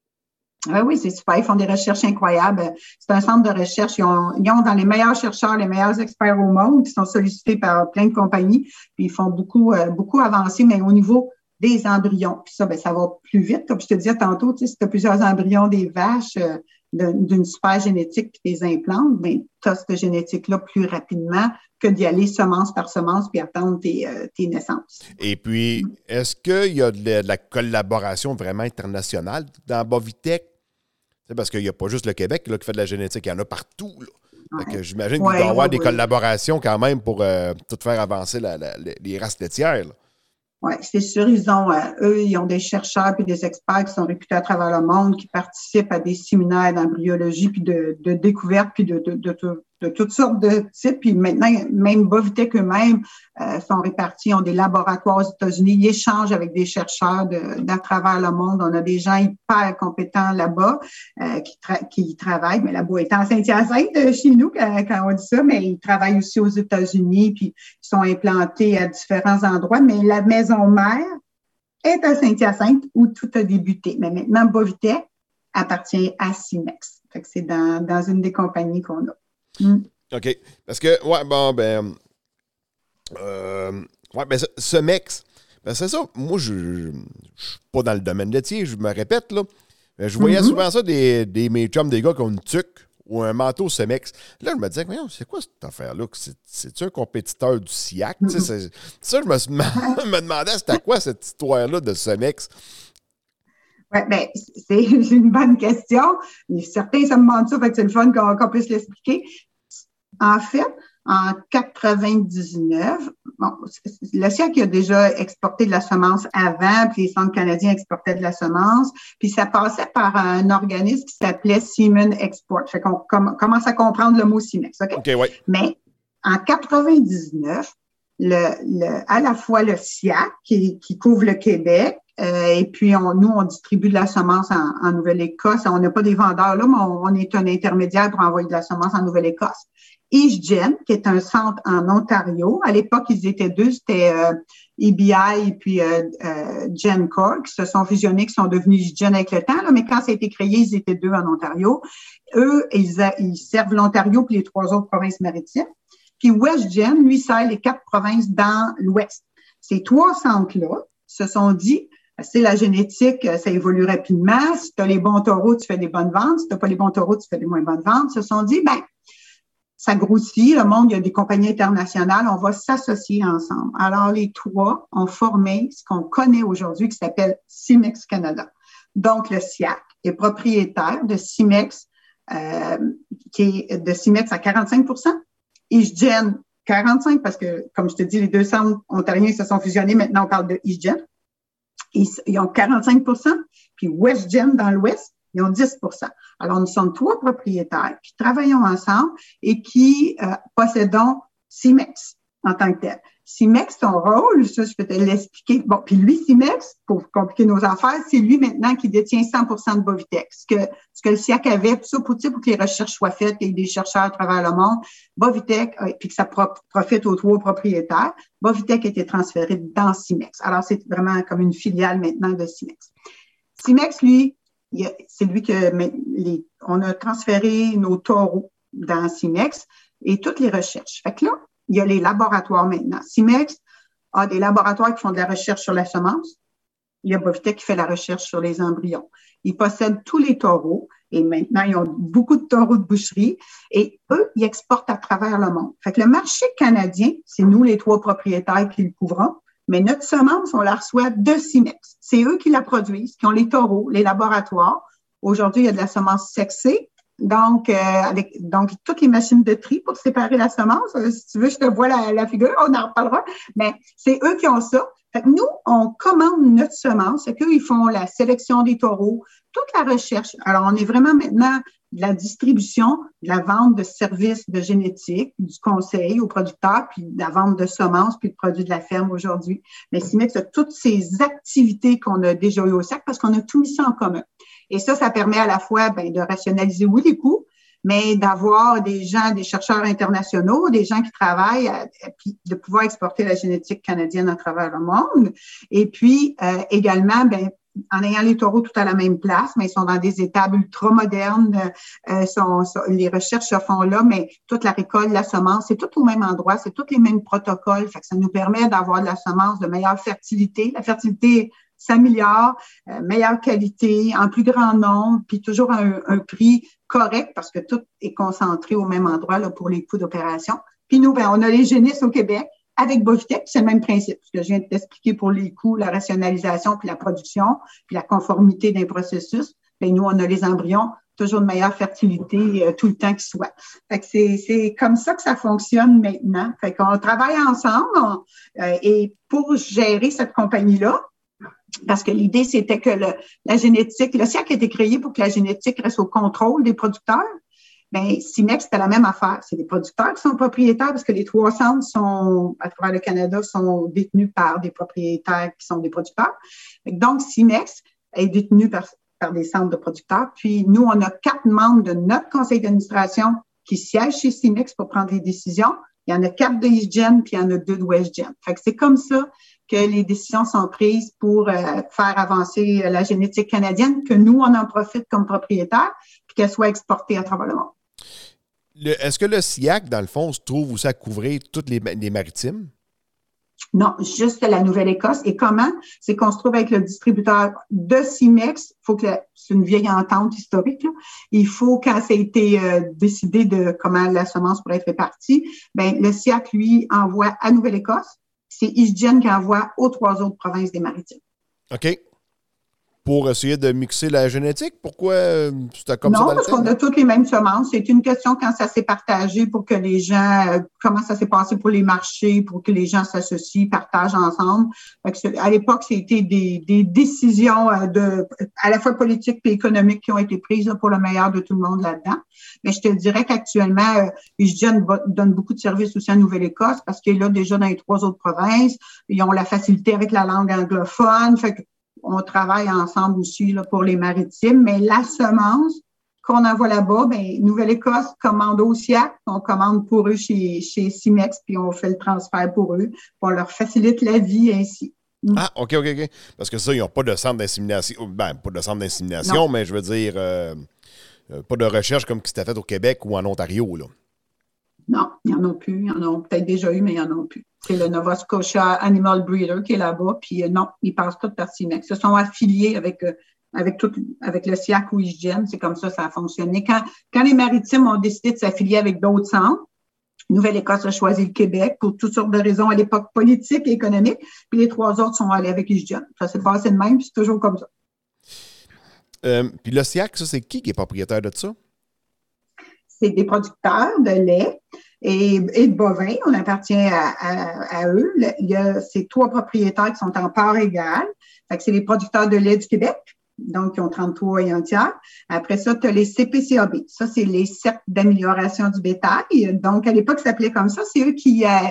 S1: Ah oui, c'est super. Ils font des recherches incroyables. C'est un centre de recherche. Ils ont, ils ont dans les meilleurs chercheurs, les meilleurs experts au monde qui sont sollicités par plein de compagnies. Puis ils font beaucoup, euh, beaucoup avancer, mais au niveau des embryons. Puis ça, ben, ça va plus vite. Comme je te disais tantôt, tu sais, si tu as plusieurs embryons des vaches, euh, de, d'une super génétique puis des implantes, ben, tu as cette génétique-là plus rapidement que d'y aller semence par semence puis attendre tes, euh, tes naissances.
S3: Et puis, est-ce qu'il y a de la, de la collaboration vraiment internationale dans Bovitech? C'est parce qu'il n'y a pas juste le Québec là, qui fait de la génétique, il y en a partout. Là.
S1: Ouais.
S3: Fait que j'imagine
S1: Ouais,
S3: qu'il doit y avoir
S1: ouais,
S3: des
S1: ouais.
S3: collaborations quand même pour euh, tout faire avancer la, la, les races laitières. Là.
S1: Oui, c'est sûr, ils ont, euh, eux, ils ont des chercheurs puis des experts qui sont réputés à travers le monde, qui participent à des séminaires d'embryologie puis de, de découverte puis de, de, de, de, de toutes sortes de types. Puis maintenant, même Bovitech eux-mêmes euh, sont répartis, ont des laboratoires aux États-Unis. Ils échangent avec des chercheurs de, d'à travers le monde. On a des gens hyper compétents là-bas euh, qui, tra- qui travaillent. Mais là-bas étant à Saint-Hyacinthe, euh, chez nous, quand, quand on dit ça, mais ils travaillent aussi aux États-Unis puis ils sont implantés à différents endroits. Mais la maison mère est à Saint-Hyacinthe où tout a débuté. Mais maintenant, Bovitech appartient à Simex. Fait que c'est dans, dans une des compagnies qu'on a. Mm.
S3: OK. Parce que, ouais, bon, ben. Euh, ouais, ben, Semex, ben, c'est ça. Moi, je ne suis pas dans le domaine laitier, je me répète, là. Mais je voyais mm-hmm. souvent ça des, des mes chums, des gars qui ont une tuque ou un manteau Semex. Là, je me disais, c'est quoi cette affaire-là? C'est, c'est-tu un compétiteur du SIAC? Mm-hmm. C'est, ça, je me, me demandais, c'était quoi cette histoire-là de Semex?
S1: Oui, bien, c'est une bonne question. Certains se demandent ça, fait que c'est le fun qu'on, qu'on puisse l'expliquer. En fait, en quatre-vingt-dix-neuf, bon, le SIAC a déjà exporté de la semence avant, puis les centres canadiens exportaient de la semence, puis ça passait par un organisme qui s'appelait Semen Export. Fait qu'on com- commence à comprendre le mot Simex, OK?
S3: OK, ouais.
S1: Mais en quatre-vingt-dix-neuf, le, le, à la fois le SIAC, qui, qui couvre le Québec, Euh, et puis, on, nous, on distribue de la semence en, en Nouvelle-Écosse. On n'a pas des vendeurs là, mais on, on est un intermédiaire pour envoyer de la semence en Nouvelle-Écosse. ISGen, qui est un centre en Ontario. À l'époque, ils étaient deux. C'était euh, E B I et puis euh, euh, GenCore qui se sont fusionnés, qui sont devenus ISGen avec le temps. Là, mais quand ça a été créé, ils étaient deux en Ontario. Eux, ils, a, ils servent l'Ontario puis les trois autres provinces maritimes. Puis WestGen, lui, sert les quatre provinces dans l'Ouest. Ces trois centres-là se sont dit, c'est la génétique, ça évolue rapidement. Si tu as les bons taureaux, tu fais des bonnes ventes. Si tu n'as pas les bons taureaux, tu fais des moins bonnes ventes. Ils se sont dit, ben, ça grossit, le monde, il y a des compagnies internationales, on va s'associer ensemble. Alors, les trois ont formé ce qu'on connaît aujourd'hui qui s'appelle Simex Canada. Donc, le SIAC est propriétaire de Simex, euh, qui est de Simex à quarante-cinq pour cent. ISGen, quarante-cinq parce que, comme je te dis, les deux centres ontariens se sont fusionnés. Maintenant, on parle de ISGen. Ils, ils ont quarante-cinq pour cent, puis WestGen dans l'Ouest, ils ont dix pour cent. Alors, nous sommes trois propriétaires qui travaillons ensemble et qui euh, possédons Simex en tant que tel. Simex, son rôle, ça, je peux te l'expliquer. Bon, puis lui, Simex, pour compliquer nos affaires, c'est lui maintenant qui détient cent pour cent de Bovitech. Ce que, ce que le SIAC avait, tout ça pour, pour que les recherches soient faites, qu'il y ait des chercheurs à travers le monde, Bovitech, euh, puis que ça pro- profite aux trois propriétaires, Bovitech a été transféré dans Simex. Alors, c'est vraiment comme une filiale maintenant de Simex. Simex, lui, il a, c'est lui que les, on a transféré nos taureaux dans Simex et toutes les recherches. Fait que là, il y a les laboratoires maintenant. Simex a des laboratoires qui font de la recherche sur la semence. Il y a Bovitech qui fait la recherche sur les embryons. Ils possèdent tous les taureaux et maintenant, ils ont beaucoup de taureaux de boucherie et eux, ils exportent à travers le monde. Fait que le marché canadien, c'est nous, les trois propriétaires, qui le couvrons, mais notre semence, on la reçoit de Simex. C'est eux qui la produisent, qui ont les taureaux, les laboratoires. Aujourd'hui, il y a de la semence sexée. Donc, euh, avec donc toutes les machines de tri pour séparer la semence. Euh, si tu veux, je te vois la, la figure, on en reparlera. Mais c'est eux qui ont ça. Fait que nous, on commande notre semence. Fait qu'eux, ils font la sélection des taureaux, toute la recherche. Alors, on est vraiment maintenant de la distribution, de la vente de services de génétique, du conseil aux producteurs, puis de la vente de semences, puis de produits de la ferme aujourd'hui. Mais Simex a toutes ces activités qu'on a déjà eues au SIAC parce qu'on a tout mis ça en commun. Et ça, ça permet à la fois ben, de rationaliser, oui, les coûts, mais d'avoir des gens, des chercheurs internationaux, des gens qui travaillent, à, puis de pouvoir exporter la génétique canadienne à travers le monde. Et puis, euh, également, ben, en ayant les taureaux tout à la même place, mais ils sont dans des étables ultra modernes, euh, sont, sont, les recherches se font là, mais toute la récolte, la semence, c'est tout au même endroit, c'est tous les mêmes protocoles. Fait que ça nous permet d'avoir de la semence de meilleure fertilité. La fertilité, s'améliore, euh, meilleure qualité, en plus grand nombre, puis toujours un, un prix correct parce que tout est concentré au même endroit là, pour les coûts d'opération. Puis nous, ben, on a les génisses au Québec avec Bovitec, c'est le même principe, ce que je viens de t'expliquer pour les coûts, la rationalisation, puis la production, puis la conformité d'un processus. Ben, nous, on a les embryons, toujours de meilleure fertilité euh, tout le temps qu'il soit. Fait que c'est, c'est comme ça que ça fonctionne maintenant. Fait qu'on travaille ensemble on, euh, et pour gérer cette compagnie-là, parce que l'idée, c'était que le, la génétique, le SIAC a été créé pour que la génétique reste au contrôle des producteurs. Bien, Cimex, c'était la même affaire. C'est des producteurs qui sont propriétaires parce que les trois centres sont, à travers le Canada, sont détenus par des propriétaires qui sont des producteurs. Donc, Cimex est détenu par, par des centres de producteurs. Puis, nous, on a quatre membres de notre conseil d'administration qui siègent chez Cimex pour prendre les décisions. Il y en a quatre de EastGen, puis il y en a deux de WestGen. Fait que c'est comme ça que les décisions sont prises pour euh, faire avancer la génétique canadienne, que nous, on en profite comme propriétaires, puis qu'elle soit exportée à travers le monde.
S3: Le, est-ce que le SIAC, dans le fond, se trouve aussi à couvrir toutes les, les maritimes?
S1: Non, juste la Nouvelle-Écosse. Et comment? C'est qu'on se trouve avec le distributeur de Cimex. Il faut que la, c'est une vieille entente historique, là. Il faut, quand ça a été euh, décidé de comment la semence pourrait être répartie, ben le SIAC, lui, envoie à Nouvelle-Écosse. C'est EastGen qui envoie aux trois autres provinces des Maritimes.
S3: OK. Pour essayer de mixer la génétique? Pourquoi euh, c'était comme
S1: non,
S3: ça dans
S1: parce
S3: le temps?
S1: qu'on a toutes les mêmes semences. C'est une question quand ça s'est partagé pour que les gens, euh, comment ça s'est passé pour les marchés, pour que les gens s'associent, partagent ensemble. Fait que à l'époque, c'était des, des décisions euh, de, à la fois politiques et économiques qui ont été prises là, pour le meilleur de tout le monde là-dedans. Mais je te dirais qu'actuellement, euh, EastGen donne beaucoup de services aussi en Nouvelle-Écosse parce qu'il est là déjà dans les trois autres provinces. Ils ont la facilité avec la langue anglophone. Fait que on travaille ensemble aussi là, pour les maritimes, mais la semence qu'on envoie là-bas, ben Nouvelle-Écosse commande au SIAC, on commande pour eux chez, chez Cimex, puis on fait le transfert pour eux, puis on leur facilite la vie ainsi.
S3: Ah, OK, OK, OK. Parce que ça, ils n'ont pas de centre d'insémination. Ben, pas de centre d'insémination, non. Mais je veux dire, euh, pas de recherche comme qui s'était fait au Québec ou en Ontario, là.
S1: Non, il n'y en a plus. Ils en ont peut-être déjà eu, mais il n'y en a plus. C'est le Nova Scotia Animal Breeder qui est là-bas. Puis euh, non, ils passent tous par Cimex. Ils se sont affiliés avec, euh, avec, tout, avec le SIAC ou EastGen. C'est comme ça que ça a fonctionné. Quand, quand les Maritimes ont décidé de s'affilier avec d'autres centres, Nouvelle-Écosse a choisi le Québec pour toutes sortes de raisons à l'époque politiques et économiques. Puis les trois autres sont allés avec EastGen. Ça s'est passé de même, puis c'est toujours comme ça.
S3: Euh, puis le SIAC, ça, c'est qui qui est propriétaire de ça?
S1: C'est des producteurs de lait et, et de bovins. On appartient à, à, à eux. Le, il y a ces trois propriétaires qui sont en part égale. Fait que c'est les producteurs de lait du Québec, donc qui ont trente-trois et un tiers. Après ça, tu as les C P C A B. Ça, c'est les cercles d'amélioration du bétail. Donc, à l'époque, ça s'appelait comme ça. C'est eux qui, euh,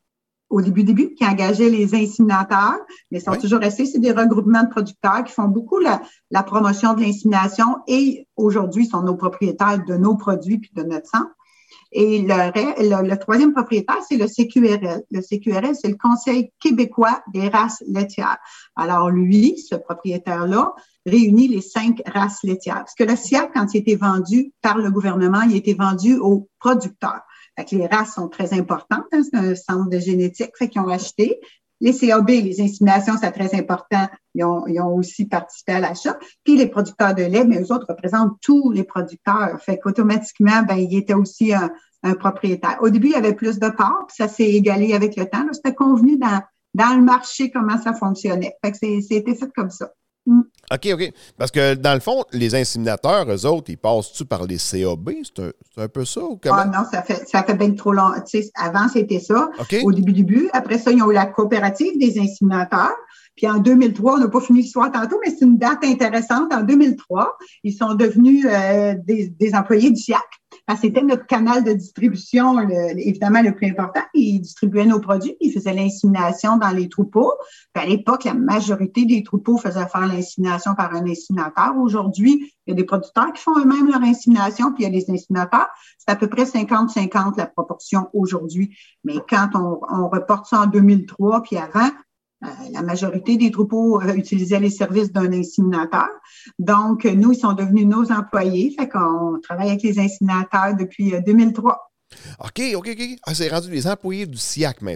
S1: au début, début, qui engageaient les inséminateurs, mais ils sont oui. toujours restés. C'est des regroupements de producteurs qui font beaucoup la, la promotion de l'insémination et aujourd'hui sont nos propriétaires de nos produits puis de notre sang. Et le, le, le troisième propriétaire, c'est le C Q R L. Le C Q R L, c'est le Conseil québécois des races laitières. Alors, lui, ce propriétaire-là, réunit les cinq races laitières. Parce que le SIAC, quand il a été vendu par le gouvernement, il a été vendu aux producteurs. Fait que les races sont très importantes, hein, c'est un centre de génétique, fait qu'ils ont acheté. Les C A B, les inséminations, c'est très important, ils ont, ils ont aussi participé à l'achat. Puis les producteurs de lait, mais eux autres représentent tous les producteurs. Fait qu'automatiquement, ben, il était aussi un, un propriétaire. Au début, il y avait plus de parts, puis ça s'est égalé avec le temps. Là, c'était convenu dans, dans le marché comment ça fonctionnait. Fait que c'est, c'était fait comme ça. Mm.
S3: OK, OK. Parce que, dans le fond, les inséminateurs, eux autres, ils passent-tu par les C A B? C'est un, c'est un peu ça ou comment?
S1: Ah non, ça fait, ça fait bien trop long. Tu sais, avant, c'était ça.
S3: Okay.
S1: Au début, début. Après ça, ils ont eu la coopérative des inséminateurs. Puis en deux mille trois, on n'a pas fini l'histoire tantôt, mais c'est une date intéressante. En deux mille trois, ils sont devenus euh, des, des employés du SIAC. Parce que c'était notre canal de distribution, le, évidemment, le plus important. Ils distribuaient nos produits, ils faisaient l'insémination dans les troupeaux. Puis à l'époque, la majorité des troupeaux faisaient faire l'insémination par un inséminateur. Aujourd'hui, il y a des producteurs qui font eux-mêmes leur insémination, puis il y a les inséminateurs. C'est à peu près cinquante cinquante la proportion aujourd'hui. Mais quand on, on reporte ça en deux mille trois, puis avant, Euh, la majorité des troupeaux euh, utilisaient les services d'un inséminateur. Donc, nous, ils sont devenus nos employés. Fait qu'on travaille avec les inséminateurs depuis euh, deux mille trois.
S3: OK, OK, OK. Ah, c'est rendu les employés du SIAC maintenant.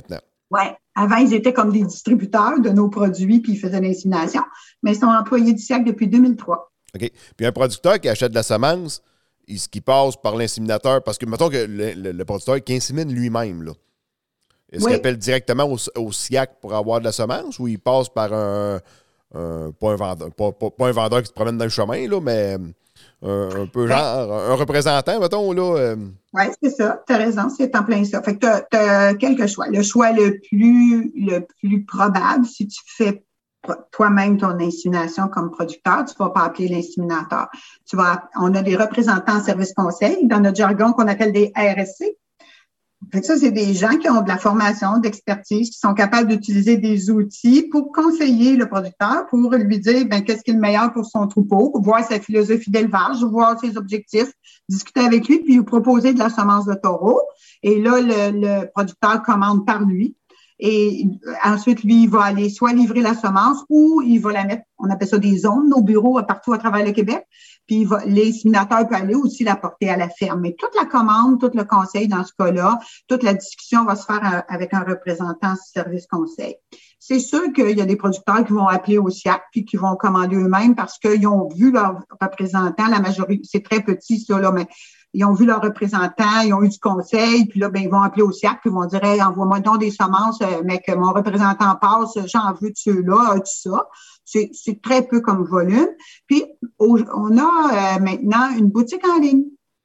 S1: Oui. Avant, ils étaient comme des distributeurs de nos produits, puis ils faisaient l'insémination, mais ils sont employés du SIAC depuis deux mille trois.
S3: OK. Puis un producteur qui achète de la semence, est-ce qu'il passe par l'inséminateur? Parce que, mettons que le, le, le producteur qui insémine lui-même, là, est-ce
S1: Oui.
S3: qu'il appelle directement au, au SIAC pour avoir de la semence ou il passe par un, un, pas, un vendeur, pas, pas, pas un vendeur qui se promène dans le chemin, là, mais un, un peu genre un représentant, mettons, là? Euh...
S1: Oui, c'est ça. Tu as raison, c'est en plein ça. Fait que tu as quelques choix. Le choix le plus, le plus probable, si tu fais toi-même ton insémination comme producteur, tu ne vas pas appeler l'inséminateur. Tu vas, on a des représentants en service conseil, dans notre jargon qu'on appelle des R S C. Fait que ça, c'est des gens qui ont de la formation, d'expertise, qui sont capables d'utiliser des outils pour conseiller le producteur, pour lui dire ben, qu'est-ce qui est le meilleur pour son troupeau, voir sa philosophie d'élevage, voir ses objectifs, discuter avec lui, puis lui proposer de la semence de taureau. Et là, le, le producteur commande par lui. Et ensuite, lui, il va aller soit livrer la semence ou il va la mettre, on appelle ça des zones, nos bureaux partout à travers le Québec. Puis il va, l'inséminateur peut aller aussi la porter à la ferme. Mais toute la commande, tout le conseil dans ce cas-là, toute la discussion va se faire avec un représentant service conseil. C'est sûr qu'il y a des producteurs qui vont appeler au SIAC puis qui vont commander eux-mêmes parce qu'ils ont vu leur représentant, la majorité, c'est très petit ça, là, mais ils ont vu leur représentant, ils ont eu du conseil, puis là, ben, ils vont appeler au SIAC, puis ils vont dire hey, envoie-moi donc des semences, mais que mon représentant passe, j'en veux de ceux-là, as-tu ça? C'est, c'est très peu comme volume. Puis, au, on a euh, maintenant une boutique en ligne.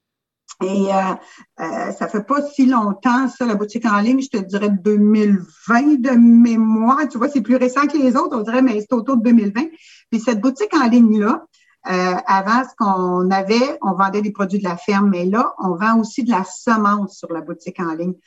S1: Et euh, euh, ça fait pas si longtemps, ça, la boutique en ligne, je te dirais deux mille vingt de mémoire. Tu vois, c'est plus récent que les autres, on dirait, mais c'est autour de deux mille vingt. Puis cette boutique en ligne-là, Euh, avant, ce qu'on avait, on vendait des produits de la ferme, mais là, on vend aussi de la semence sur la boutique en ligne.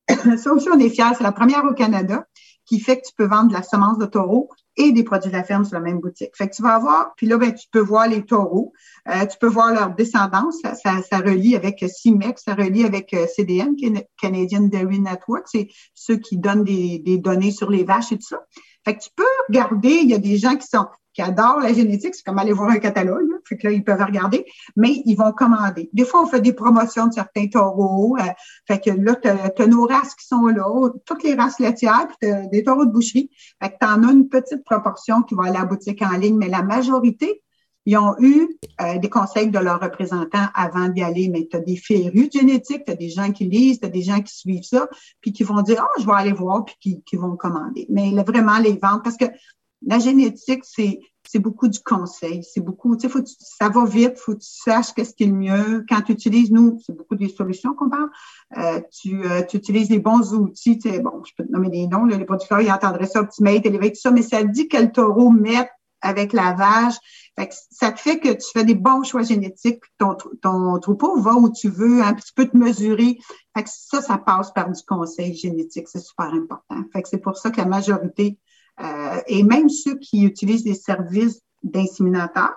S1: Ça aussi, on est fiers. C'est la première au Canada qui fait que tu peux vendre de la semence de taureau et des produits de la ferme sur la même boutique. Fait que tu vas avoir, puis là, ben, tu peux voir les taureaux, euh, tu peux voir leur descendance, ça, ça, ça relie avec C I M E C, ça relie avec C D N, Canadian Dairy Network, c'est ceux qui donnent des, des données sur les vaches et tout ça. Fait que tu peux regarder, il y a des gens qui sont qui adorent la génétique, c'est comme aller voir un catalogue, là. Fait que là, ils peuvent regarder, mais ils vont commander. Des fois, on fait des promotions de certains taureaux, euh, fait que là, tu as nos races qui sont là, toutes les races laitières, puis t'as des taureaux de boucherie, fait que tu en as une petite proportion qui va aller à la boutique en ligne, mais la majorité, ils ont eu euh, des conseils de leurs représentants avant d'y aller, mais tu as des férus génétiques, tu as des gens qui lisent, tu as des gens qui suivent ça, puis qui vont dire « Ah, oh, je vais aller voir », puis qui, qui vont commander. Mais là, vraiment, les ventes, parce que la génétique, c'est, c'est beaucoup du conseil. C'est beaucoup, tu sais, faut que tu, ça va vite, faut que tu saches qu'est-ce qui est le mieux. Quand tu utilises, nous, c'est beaucoup des solutions qu'on parle. Euh, tu, euh, tu utilises les bons outils, tu sais, bon, je peux te nommer des noms, là, les producteurs, ils entendraient ça, Optimate, Elevate, tout ça, mais ça dit quel taureau mettre avec la vache. Fait que ça te fait que tu fais des bons choix génétiques, puis ton, ton troupeau va où tu veux, hein, puis tu peux te mesurer. Fait que ça, ça passe par du conseil génétique. C'est super important. Fait que c'est pour ça que la majorité Euh, et même ceux qui utilisent des services d'inséminateurs,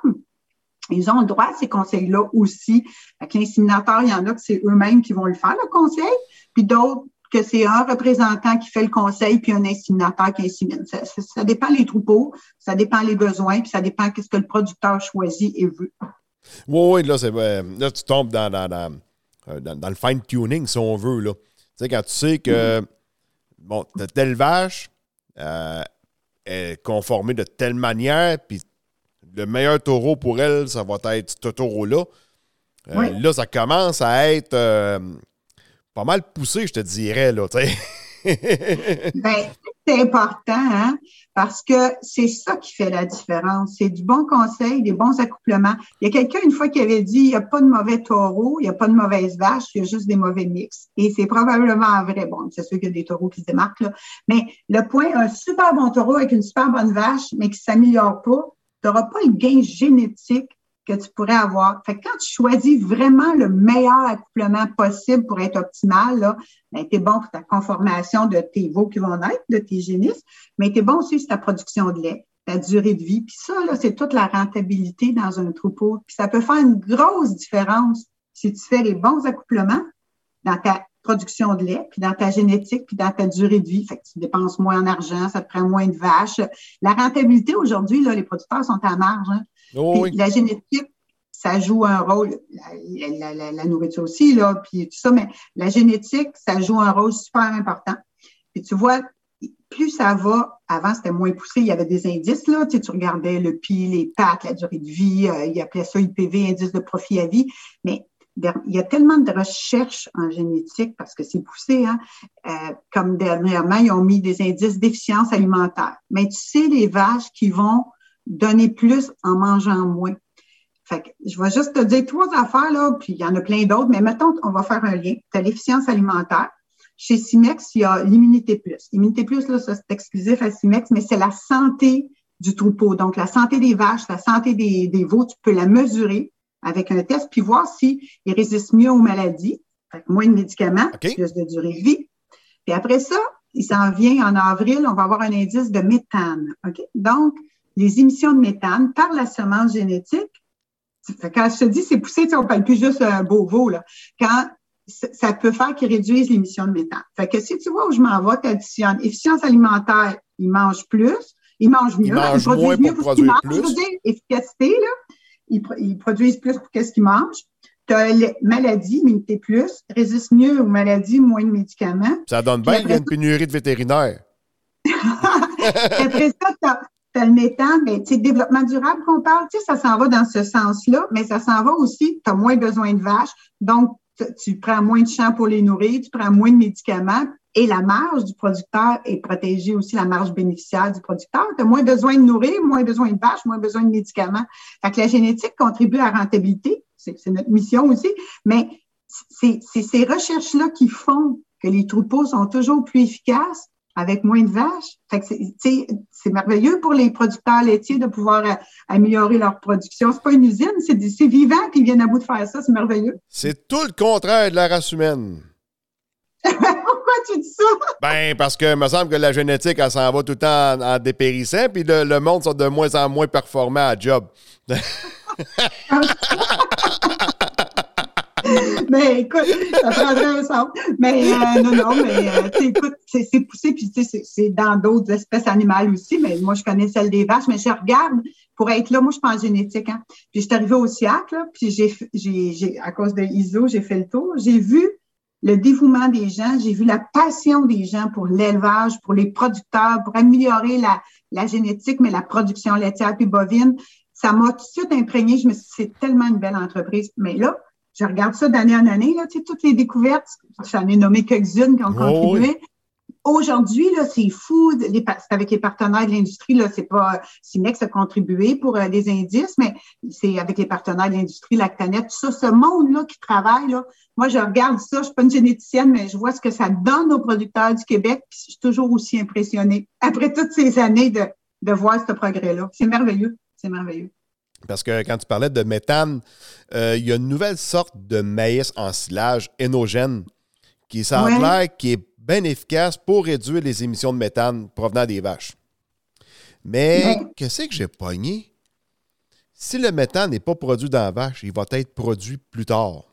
S1: ils ont le droit à ces conseils-là aussi. Avec l'inséminateur, il y en a que c'est eux-mêmes qui vont le faire, le conseil, puis d'autres que c'est un représentant qui fait le conseil, puis un inséminateur qui insémine. Ça, ça, ça dépend les troupeaux, ça dépend les besoins, puis ça dépend de ce que le producteur choisit et veut.
S3: Oui, oui, là, c'est, là tu tombes dans, dans, dans, dans, dans le fine-tuning, si on veut. Là. Tu sais, quand tu sais que, mm-hmm. bon, t'as telle vache, euh, est conformée de telle manière, puis le meilleur taureau pour elle, ça va être ce taureau-là. Euh, oui. Là, ça commence à être euh, pas mal poussé, je te dirais, là, tu sais.
S1: Bien, c'est important, hein, parce que c'est ça qui fait la différence. C'est du bon conseil, des bons accouplements. Il y a quelqu'un, une fois, qui avait dit, il n'y a pas de mauvais taureau, il n'y a pas de mauvaise vache, il y a juste des mauvais mix. Et c'est probablement vrai. Bon, c'est sûr qu'il y a des taureaux qui se démarquent, là. Mais le point, un super bon taureau avec une super bonne vache, mais qui ne s'améliore pas, tu n'auras pas le gain génétique que tu pourrais avoir. Fait que quand tu choisis vraiment le meilleur accouplement possible pour être optimal, là, ben, t'es bon pour ta conformation de tes veaux qui vont naître, de tes génisses, mais t'es bon aussi sur ta production de lait, ta durée de vie. Puis ça, là, c'est toute la rentabilité dans un troupeau. Puis ça peut faire une grosse différence si tu fais les bons accouplements dans ta production de lait, puis dans ta génétique, puis dans ta durée de vie. Fait que tu dépenses moins en argent, ça te prend moins de vaches. La rentabilité, aujourd'hui, là, les producteurs sont à marge, hein. Oh, oui. La génétique, ça joue un rôle, la, la, la, la nourriture aussi, là, puis tout ça, mais la génétique, ça joue un rôle super important. Puis tu vois, plus ça va, avant c'était moins poussé, il y avait des indices, là, tu sais, tu regardais le P I, les P A C, la durée de vie, euh, ils appelaient ça I P V, indice de profit à vie, mais il y a tellement de recherches en génétique parce que c'est poussé, hein, euh, comme dernièrement, ils ont mis des indices d'efficience alimentaire. Mais tu sais, les vaches qui vont donner plus en mangeant moins. Fait que je vais juste te dire trois affaires, là, puis il y en a plein d'autres, mais mettons, on va faire un lien. Tu as l'efficience alimentaire. Chez Cimex, il y a l'immunité plus. L'immunité plus, là, ça, c'est exclusif à Cimex, mais c'est la santé du troupeau. Donc, la santé des vaches, la santé des, des veaux, tu peux la mesurer avec un test, puis voir s'ils résistent mieux aux maladies. Fait que moins de médicaments, okay. Plus de durée de vie. Puis après ça, il s'en vient en avril, on va avoir un indice de méthane. Okay? Donc, les émissions de méthane par la semence génétique, quand je te dis c'est poussé, on ne parle plus juste un beau veau, là. Quand ça peut faire qu'ils réduisent l'émission de méthane. Fait que si tu vois où je m'en vais, tu additionnes efficience alimentaire, ils mangent plus, ils mangent mieux,
S3: ils, mangent
S1: ils produisent
S3: moins
S1: mieux
S3: pour
S1: pour ce qu'ils mangent.
S3: Plus.
S1: Je veux dire, efficacité, là. Ils, ils produisent plus pour ce qu'ils mangent. Tu as les maladies, immunité plus, résistent mieux aux maladies, moins de médicaments.
S3: Ça donne bien, il y a une pénurie de vétérinaires.
S1: Après ça, tu as, as le méthane, mais tu sais, développement durable qu'on parle, tu sais, ça s'en va dans ce sens-là, mais ça s'en va aussi, tu as moins besoin de vaches, donc tu prends moins de champs pour les nourrir, tu prends moins de médicaments, et la marge du producteur est protégée aussi, la marge bénéficiaire du producteur. Tu as moins besoin de nourrir, moins besoin de vaches, moins besoin de médicaments. Fait que la génétique contribue à la rentabilité, c'est, c'est notre mission aussi, mais c'est, c'est ces recherches-là qui font que les troupeaux sont toujours plus efficaces avec moins de vaches. Fait que c'est, c'est, c'est merveilleux pour les producteurs laitiers de pouvoir a, améliorer leur production. C'est pas une usine, c'est, c'est vivant qu'ils viennent à bout de faire ça, c'est merveilleux.
S3: C'est tout le contraire de la race humaine.
S1: Pourquoi tu dis ça?
S3: Ben, parce que il me semble que la génétique, elle s'en va tout le temps en, en dépérissant, puis le, le monde sont de moins en moins performants à job.
S1: Mais écoute, ça prendrait un sens. Mais euh, non, non, mais euh, écoute, c'est, c'est poussé, puis tu sais, c'est, c'est dans d'autres espèces animales aussi, mais moi, je connais celle des vaches, mais je regarde, pour être là, moi, je pense en génétique, hein. Puis je suis arrivée au S I A C, là, puis j'ai, j'ai, j'ai, à cause de I S O, j'ai fait le tour, j'ai vu le dévouement des gens, j'ai vu la passion des gens pour l'élevage, pour les producteurs, pour améliorer la, la génétique, mais la production laitière puis bovine. Ça m'a tout de suite imprégné. Je me suis dit, c'est tellement une belle entreprise. Mais là, je regarde ça d'année en année, là, tu sais, toutes les découvertes, j'en ai nommé quelques-unes qui ont contribué. Oh oui. Aujourd'hui, là, c'est fou, les, c'est avec les partenaires de l'industrie, là, c'est pas Cimex a contribué pour euh, les indices, mais c'est avec les partenaires de l'industrie, Lactanet, tout ça, ce monde-là qui travaille, là, moi, je regarde ça, je suis pas une généticienne, mais je vois ce que ça donne aux producteurs du Québec, puis je suis toujours aussi impressionnée, après toutes ces années de, de voir ce progrès-là. C'est merveilleux, c'est merveilleux.
S3: Parce que quand tu parlais de méthane, euh, il y a une nouvelle sorte de maïs en silage hénogène qui semble ouais. qui est bien efficace pour réduire les émissions de méthane provenant des vaches. Mais ouais. qu'est-ce que j'ai pogné? Si le méthane n'est pas produit dans la vache, il va être produit plus tard.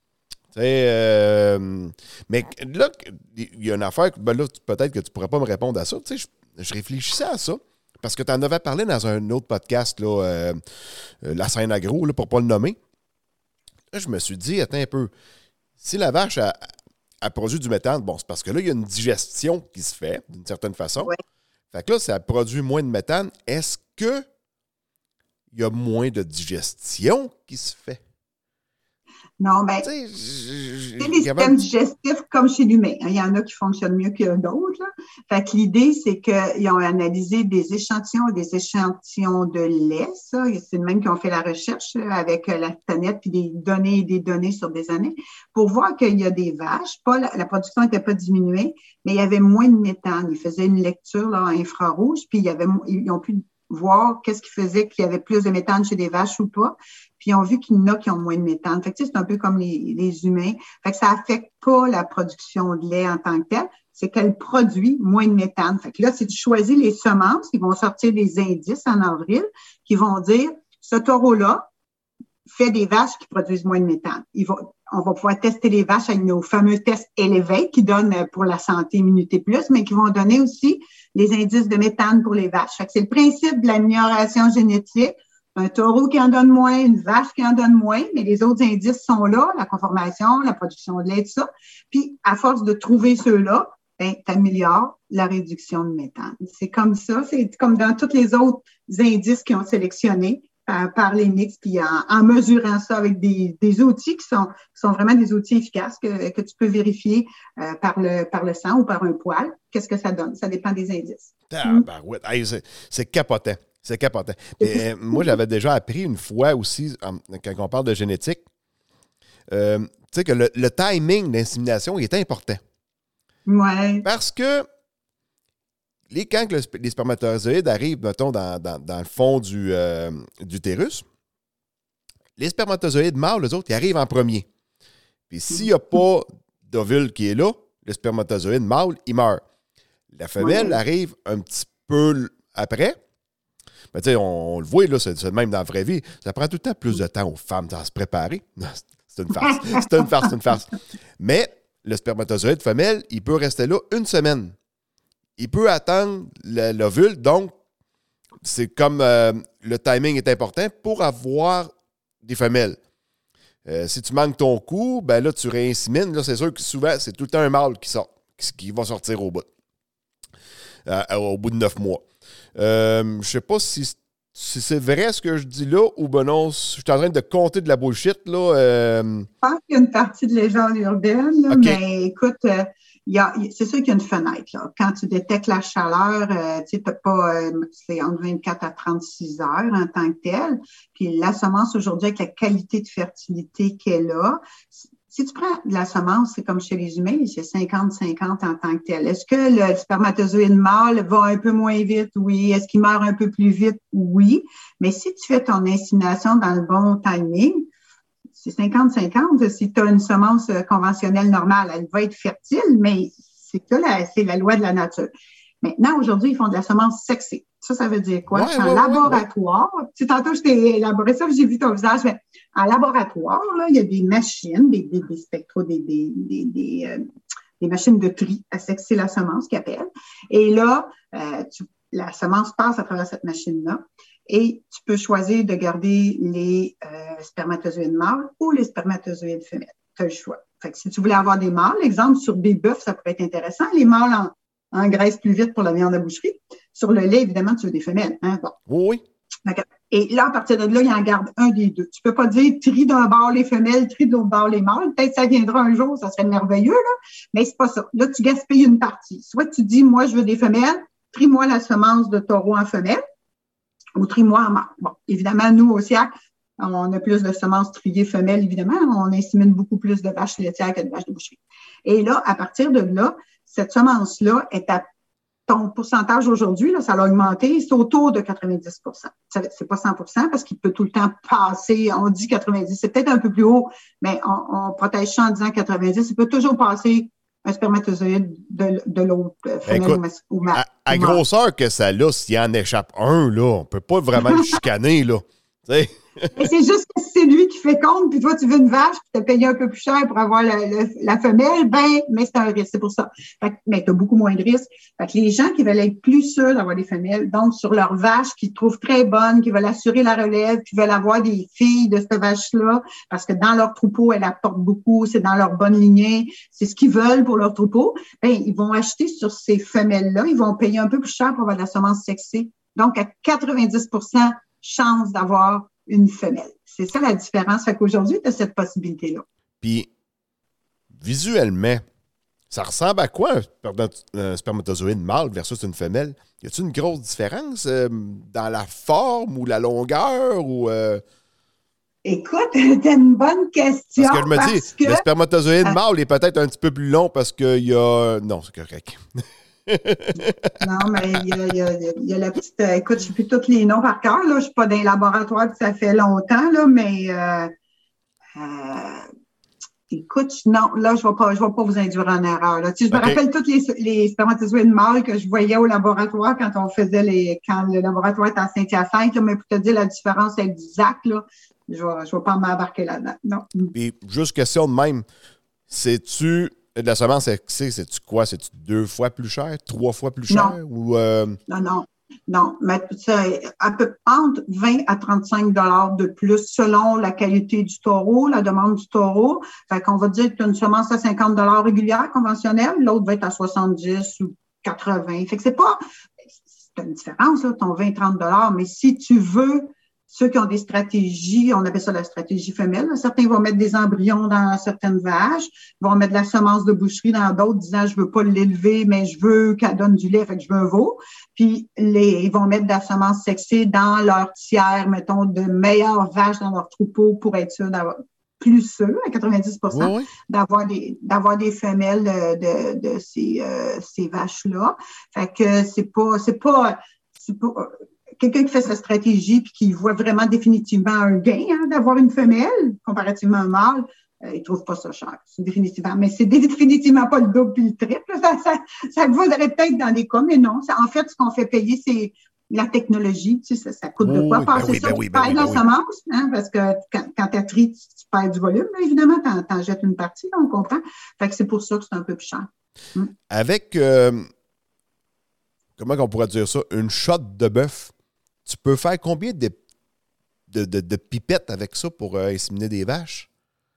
S3: Euh, mais là, il y a une affaire, ben là, peut-être que tu ne pourrais pas me répondre à ça. Je, je réfléchissais à ça, parce que tu en avais parlé dans un autre podcast, là, euh, la scène agro, là, pour ne pas le nommer. Là, je me suis dit, attends un peu, si la vache a, a produit du méthane, bon, c'est parce que là, il y a une digestion qui se fait, d'une certaine façon. Ouais. Fait que là, ça produit moins de méthane. Est-ce que il y a moins de digestion qui se fait?
S1: Non, bien, c'est les systèmes digestifs comme chez l'humain. Il y en a qui fonctionnent mieux que d'autres. Là. Fait que l'idée, c'est qu'ils ont analysé des échantillons, des échantillons de lait, ça. C'est le même qui ont fait la recherche avec la planète, puis des données et des données sur des années, pour voir qu'il y a des vaches. Pas la, la production n'était pas diminuée, mais il y avait moins de méthane. Ils faisaient une lecture là, en infrarouge, puis il y avait, ils ont pu voir qu'est-ce qui faisait qu'il y avait plus de méthane chez des vaches ou pas. Puis ils ont vu qu'il y en a qui ont moins de méthane. Fait que, tu sais, c'est un peu comme les, les humains. Fait que ça affecte pas la production de lait en tant que telle, c'est qu'elle produit moins de méthane. Fait que là, si tu choisis les semences, ils vont sortir des indices en avril qui vont dire, ce taureau-là fait des vaches qui produisent moins de méthane. Ils vont, on va pouvoir tester les vaches avec nos fameux tests Elevate qui donnent pour la santé immunité plus, mais qui vont donner aussi les indices de méthane pour les vaches. Fait que c'est le principe de l'amélioration génétique. Un taureau qui en donne moins, une vache qui en donne moins, mais les autres indices sont là, la conformation, la production de lait, tout ça. Puis, à force de trouver ceux-là, ben, tu améliores la réduction de méthane. C'est comme ça, c'est comme dans tous les autres indices qu'ils ont sélectionnés euh, par les mix, puis en, en mesurant ça avec des, des outils qui sont, qui sont vraiment des outils efficaces que, que tu peux vérifier euh, par, le, par le sang ou par un poil. Qu'est-ce que ça donne? Ça dépend des indices.
S3: Ah, ben, ouais. Hey, c'est, c'est capotant. C'est capotant. Mais, euh, moi, j'avais déjà appris une fois aussi, quand on parle de génétique, euh, tu sais que le, le timing d'insémination est important.
S1: Ouais.
S3: Parce que les, quand le, les spermatozoïdes arrivent, mettons, dans, dans, dans le fond du, euh, du utérus, les spermatozoïdes mâles, eux autres, ils arrivent en premier. Puis s'il n'y a pas d'ovule qui est là, le spermatozoïde mâle, il meurt. La femelle ouais. arrive un petit peu après. Ben, tu sais, on, on le voit, là, c'est, c'est même dans la vraie vie. Ça prend tout le temps plus de temps aux femmes à se préparer. C'est une farce. C'est une farce, c'est une farce. Mais le spermatozoïde femelle, il peut rester là une semaine. Il peut attendre le, l'ovule, donc c'est comme euh, le timing est important pour avoir des femelles. Euh, si tu manques ton coup, ben là, tu réinsémines. Là, c'est sûr que souvent, c'est tout le temps un mâle qui sort, qui, qui va sortir au bout. Euh, au bout de neuf mois. Euh, je ne sais pas si, si c'est vrai ce que je dis là ou ben non, je suis en train de compter de la bullshit. Là, euh...
S1: Je pense qu'il y a une partie de légende urbaine, là, okay. mais écoute, euh, y a, c'est sûr qu'il y a une fenêtre. Là. Quand tu détectes la chaleur, euh, tu sais, pas, euh, c'est entre vingt-quatre à trente-six heures en tant que tel. Puis la semence aujourd'hui, avec la qualité de fertilité qu'elle a, si tu prends de la semence, c'est comme chez les humains, c'est cinquante cinquante en tant que tel. Est-ce que le spermatozoïde mâle va un peu moins vite? Oui. Est-ce qu'il meurt un peu plus vite? Oui. Mais si tu fais ton insémination dans le bon timing, c'est cinquante cinquante. Si tu as une semence conventionnelle normale, elle va être fertile, mais c'est que la, c'est la loi de la nature. Maintenant, aujourd'hui, ils font de la semence sexée. Ça, ça veut dire quoi? Ouais, en ouais, laboratoire, ouais, ouais. Tu sais, tantôt, je t'ai élaboré ça, j'ai vu ton visage, mais en laboratoire, là, il y a des machines, des, des, des spectros, des, des, des, des, euh, des machines de tri à sexer la semence qu'ils appellent. Et là, euh, tu, la semence passe à travers cette machine-là et tu peux choisir de garder les euh, spermatozoïdes mâles ou les spermatozoïdes femelles. Tu as le choix. Fait que si tu voulais avoir des mâles, exemple, sur des bœufs, ça pourrait être intéressant. Les mâles en engraissent plus vite pour la viande à boucherie. Sur le lait, évidemment, tu veux des femelles. Hein? Bon.
S3: Oui.
S1: D'accord. Et là, à partir de là, il en garde un des deux. Tu peux pas dire tri d'un bord les femelles, tri de l'autre bord les mâles. Peut-être que ça viendra un jour, ça serait merveilleux, là. Mais c'est pas ça. Là, tu gaspilles une partie. Soit tu dis, moi, je veux des femelles, trie-moi la semence de taureau en femelle, ou trie-moi en mâle. Bon, évidemment, nous, au S I A C, on a plus de semences triées femelles, évidemment. On insémine beaucoup plus de vaches laitières que de vaches de boucherie. Et là, à partir de là, cette semence-là est à ton pourcentage aujourd'hui, là, ça a augmenté, c'est autour de quatre-vingt-dix pour cent. C'est pas cent pour cent parce qu'il peut tout le temps passer, on dit quatre-vingt-dix, c'est peut-être un peu plus haut, mais on, on protège ça en disant quatre-vingt-dix, il peut toujours passer un spermatozoïde de, de l'autre femelle Écoute, ou mâle.
S3: À, à grosseur que ça a, s'il en échappe un, là, on peut pas vraiment le chicaner, là. T'sais.
S1: Et c'est juste que c'est lui qui fait compte, puis toi, tu veux une vache, puis tu as payé un peu plus cher pour avoir la, la, la femelle, ben, mais c'est un risque, c'est pour ça. Fait que, mais tu as beaucoup moins de risques. Fait que les gens qui veulent être plus sûrs d'avoir des femelles, donc sur leur vache, qu'ils trouvent très bonne, qui veulent assurer la relève, qui veulent avoir des filles de cette vache-là, parce que dans leur troupeau, elle apporte beaucoup, c'est dans leur bonne lignée, c'est ce qu'ils veulent pour leur troupeau, ben, ils vont acheter sur ces femelles-là, ils vont payer un peu plus cher pour avoir de la semence sexée. Donc, à quatre-vingt-dix pour cent chance d'avoir une femelle. C'est ça la différence. Fait qu'aujourd'hui, tu as cette possibilité-là.
S3: Puis, visuellement, ça ressemble à quoi un spermatozoïde mâle versus une femelle? Y a-t-il une grosse différence euh, dans la forme ou la longueur ou... Euh...
S1: Écoute, c'est une bonne question.
S3: Parce que je me
S1: parce
S3: dis,
S1: que...
S3: le spermatozoïde mâle est peut-être un petit peu plus long parce qu'il y a... Non, c'est correct.
S1: Non, mais il y a, il y a, il y a la petite... Euh, écoute, je ne sais plus tous les noms par cœur. Là. Je ne suis pas dans les laboratoires, ça fait longtemps, là, mais... Euh, euh, écoute, non, là, je ne vais pas, je vais pas vous induire en erreur. Là. Tu sais, je okay. me rappelle tous les, les spermatozoïdes mâles que je voyais au laboratoire quand on faisait les... quand le laboratoire était à Saint-Hyacinthe, là, mais pour te dire la différence avec du Z A C, là, je ne vais, vais pas m'embarquer là-dedans. Non.
S3: Puis, juste question de même, sais-tu... De la semence sexée, c'est-tu quoi? C'est-tu deux fois plus cher? Trois fois plus cher?
S1: Non.
S3: Ou, euh...
S1: non, non. Non, mais c'est à peu entre vingt à trente-cinq dollars de plus selon la qualité du taureau, la demande du taureau. Fait qu'on va dire que tu as une semence à cinquante dollars régulière, conventionnelle, l'autre va être à soixante-dix ou quatre-vingts. Fait que c'est pas, c'est une différence, là, ton vingt à trente dollars, mais si tu veux, ceux qui ont des stratégies, on appelle ça la stratégie femelle. Certains vont mettre des embryons dans certaines vaches, vont mettre de la semence de boucherie dans d'autres, disant je veux pas l'élever, mais je veux qu'elle donne du lait, fait que je veux un veau. Puis les, ils vont mettre de la semence sexée dans leur tiers, mettons, de meilleures vaches dans leur troupeau pour être sûr d'avoir plus sûr, à quatre-vingt-dix pour cent, oui, oui. d'avoir des d'avoir des femelles de, de, de ces, euh, ces vaches-là. Fait que c'est pas c'est pas c'est pas quelqu'un qui fait sa stratégie puis qui voit vraiment définitivement un gain hein, d'avoir une femelle comparativement à un mâle, euh, il trouve pas ça cher. C'est définitivement, mais c'est définitivement pas le double puis le triple. Ça, ça, ça vaudrait peut-être dans des cas, mais non. Ça, en fait, ce qu'on fait payer, c'est la technologie. Tu sais, ça, ça coûte oh, de quoi
S3: oui,
S1: passer
S3: ben oui,
S1: ça.
S3: Ben
S1: tu
S3: oui,
S1: perds
S3: ben
S1: la
S3: oui,
S1: semence, hein, parce que quand, quand tu as tries, tu, tu perds du volume, là, évidemment, tu en jettes une partie, là, on comprend. Fait que c'est pour ça que c'est un peu plus cher. Hum.
S3: Avec, euh, comment on pourrait dire ça, une shot de bœuf, tu peux faire combien de, de, de, de pipettes avec ça pour euh, inséminer des vaches?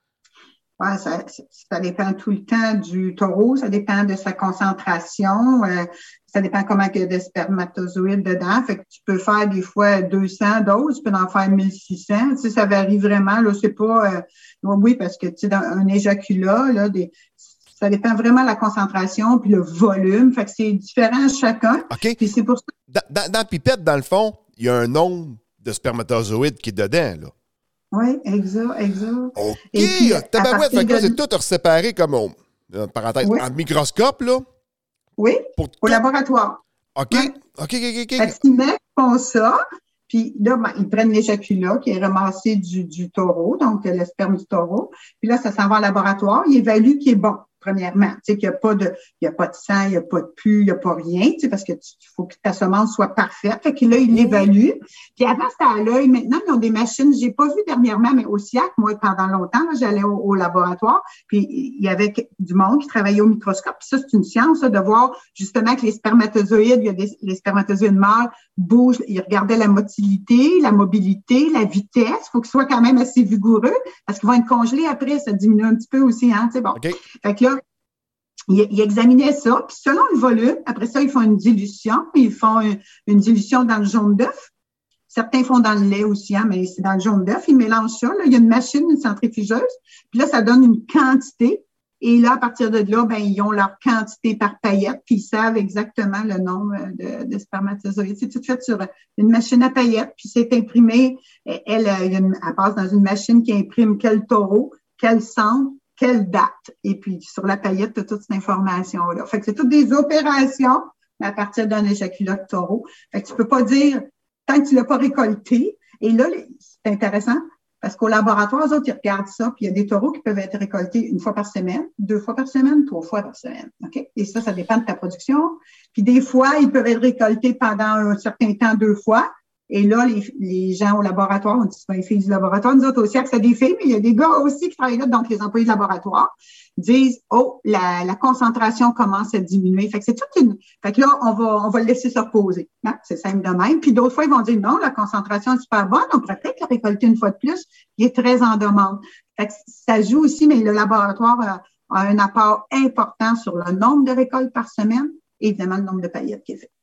S1: Ouais, ça, ça dépend tout le temps du taureau, ça dépend de sa concentration, euh, ça dépend comment il y a de spermatozoïdes dedans. Fait que tu peux faire des fois deux cents doses, tu peux en faire mille six cents. Tu sais, ça varie vraiment. Là, c'est pas euh, oui, parce que tu sais, dans un éjaculat, là, des, ça dépend vraiment de la concentration puis le volume. Fait que c'est différent chacun.
S3: OK.
S1: Puis c'est pour ça.
S3: Dans, dans, dans la pipette, dans le fond, il y a un nombre de spermatozoïdes qui est dedans, là.
S1: Oui, exact, exact.
S3: OK!
S1: Et puis,
S3: tabarouette, fait que là,
S1: de...
S3: c'est tout séparé comme, on, en parenthèse, oui. en microscope, là?
S1: Oui, pour au tout... laboratoire.
S3: OK,
S1: oui.
S3: OK, OK, OK.
S1: Fait qu'ils mettent font ça, puis là, ben, ils prennent l'éjaculat qui est ramassé du, du taureau, donc le sperme du taureau, puis là, ça s'en va au laboratoire, ils évaluent qu'il est bon. Premièrement, tu sais qu'il n'y a pas de, il y a pas de sang, il n'y a pas de pu, il n'y a pas rien, tu sais, parce que il faut que ta semence soit parfaite. Fait que là, ils l'évaluent. Puis avant, c'était à l'œil. Maintenant, ils ont des machines. J'ai pas vu dernièrement, mais au S I A C, moi, pendant longtemps, là, j'allais au, au laboratoire. Puis il y avait du monde qui travaillait au microscope. Puis ça, c'est une science, là, de voir justement que les spermatozoïdes, il y a des, les spermatozoïdes mâles bougent. Ils regardaient la motilité, la mobilité, la vitesse. Il faut qu'ils soient quand même assez vigoureux parce qu'ils vont être congelés après. Ça diminue un petit peu aussi, hein, tu sais, bon.
S3: Okay.
S1: Fait que là, Ils, ils examinaient ça, puis selon le volume, après ça, ils font une dilution. Ils font une, une dilution dans le jaune d'œuf. Certains font dans le lait aussi, hein, mais c'est dans le jaune d'œuf. Ils mélangent ça. Là. Il y a une machine, une centrifugeuse. Puis là, ça donne une quantité. Et là, à partir de là, ben, ils ont leur quantité par paillette, puis ils savent exactement le nombre de, de spermatozoïdes. C'est tout fait sur une machine à paillettes, puis c'est imprimé. Elle, elle, elle passe dans une machine qui imprime quel taureau, quel centre, quelle date. Et puis, sur la paillette, tu as toute cette information-là. Fait que c'est toutes des opérations à partir d'un éjaculat de taureau. Fait que tu peux pas dire, tant que tu l'as pas récolté. Et là, c'est intéressant, parce qu'au laboratoire, eux autres, ils regardent ça, puis il y a des taureaux qui peuvent être récoltés une fois par semaine, deux fois par semaine, trois fois par semaine. OK? Et ça, ça dépend de ta production. Puis des fois, ils peuvent être récoltés pendant un certain temps, deux fois. Et là, les, les gens au laboratoire, on dit souvent les filles du laboratoire, nous autres aussi, c'est des filles, mais il y a des gars aussi qui travaillent là, donc les employés de laboratoire disent, oh, la, la concentration commence à diminuer. Fait que c'est toute une, fait que là, on va, on va le laisser se reposer. Hein? C'est simple de même. Puis d'autres fois, ils vont dire, non, la concentration est super bonne, on pourrait peut-être la récolter une fois de plus. Il est très en demande. Fait que ça joue aussi, mais le laboratoire a, a un apport important sur le nombre de récoltes par semaine et évidemment le nombre de paillettes qui est fait.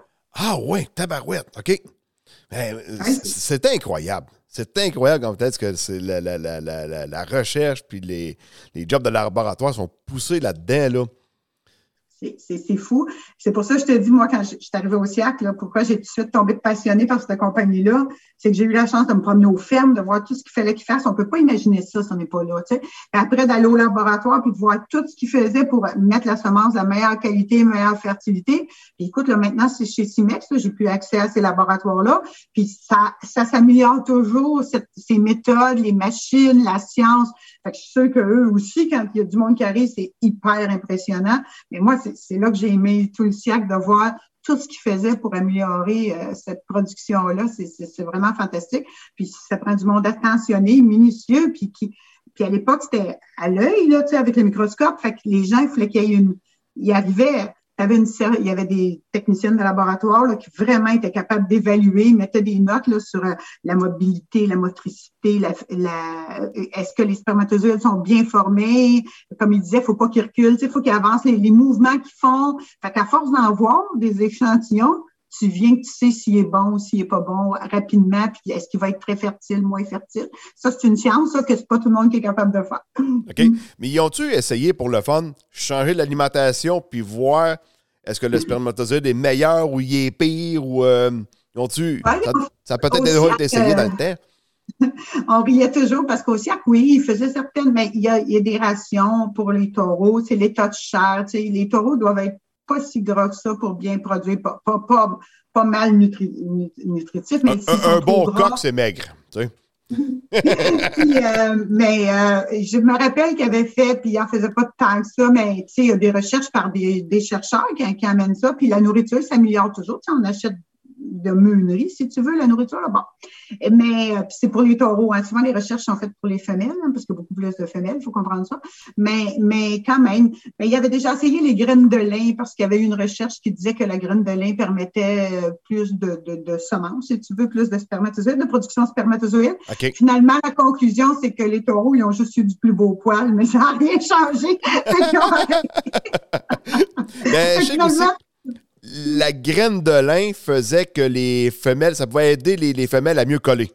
S3: Ah oui, tabarouette, OK. Ben, c'est incroyable. C'est incroyable comme peut-être que c'est la, la, la, la, la recherche puis les, les jobs de laboratoire sont poussés là-dedans, là.
S1: C'est fou. C'est pour ça que je te dis, moi, quand je, je suis arrivée au S I A C, là, pourquoi j'ai tout de suite tombé passionnée par cette compagnie-là, c'est que j'ai eu la chance de me promener aux fermes, de voir tout ce qu'il fallait qu'ils fassent. On ne peut pas imaginer ça si on n'est pas là, tu sais. Et après, d'aller au laboratoire puis de voir tout ce qu'ils faisaient pour mettre la semence de meilleure qualité, meilleure fertilité. Puis écoute, là, maintenant, c'est chez Cimex, j'ai plus accès à ces laboratoires-là. Puis ça, ça s'améliore toujours, cette, ces méthodes, les machines, la science. Fait que je suis sûre qu'eux aussi, quand il y a du monde qui arrive, c'est hyper impressionnant. Mais moi, c'est là que j'ai aimé tout le siècle de voir tout ce qu'ils faisaient pour améliorer euh, cette production-là. C'est vraiment fantastique. Puis ça prend du monde attentionné, minutieux, puis qui, puis à l'époque, c'était à l'œil, là, tu sais, avec le microscope. Fait que les gens, il fallait qu'il y ait une, ils arrivaient T'avais une série, il y avait des techniciennes de laboratoire là, qui vraiment étaient capables d'évaluer, mettaient des notes là, sur euh, la mobilité, la motricité, la, la, est-ce que les spermatozoïdes sont bien formés. Comme il disait, il ne faut pas qu'ils reculent, il faut qu'ils avancent, les, les mouvements qu'ils font. Fait qu'à force d'en voir des échantillons, tu viens que tu sais s'il est bon ou s'il n'est pas bon rapidement, puis est-ce qu'il va être très fertile, moins fertile. Ça, c'est une science ça, que c'est pas tout le monde qui est capable de faire.
S3: OK. Mais ils ont-tu essayé pour le fun, changer l'alimentation puis voir est-ce que le spermatozoïde est meilleur ou il est pire ou euh, ont-tu
S1: Ouais,
S3: ça, ça a peut-être déjà été essayé
S1: euh,
S3: dans le temps.
S1: On riait toujours parce qu'au C I A C, oui, il faisait certaines, mais il y a, il y a des rations pour les taureaux, c'est l'état de chair, tu sais, les taureaux doivent être pas si gras que ça pour bien produire, pas, pas, pas, pas mal nutri, nutritif. Mais
S3: un, un, un bon gras, coq, c'est maigre, tu sais.
S1: puis, euh, mais euh, je me rappelle qu'il avait fait, puis il n'en faisait pas de temps que ça, mais tu sais, il y a des recherches par des, des chercheurs qui, qui amènent ça, puis la nourriture s'améliore toujours. Tu sais, on achète de meunerie, si tu veux, la nourriture, là, bon. Mais euh, c'est pour les taureaux. Hein. Souvent, les recherches sont faites pour les femelles, hein, parce qu'il y a beaucoup plus de femelles, il faut comprendre ça. Mais, mais quand même, mais il avait déjà essayé les graines de lin, parce qu'il y avait eu une recherche qui disait que la graine de lin permettait plus de, de, de semences, si tu veux, plus de spermatozoïdes, de production de spermatozoïdes.
S3: Okay.
S1: Finalement, la conclusion, c'est que les taureaux, ils ont juste eu du plus beau poil, mais ça n'a rien changé.
S3: Ben, je sais aussi, la graine de lin faisait que les femelles, ça pouvait aider les, les femelles à mieux coller.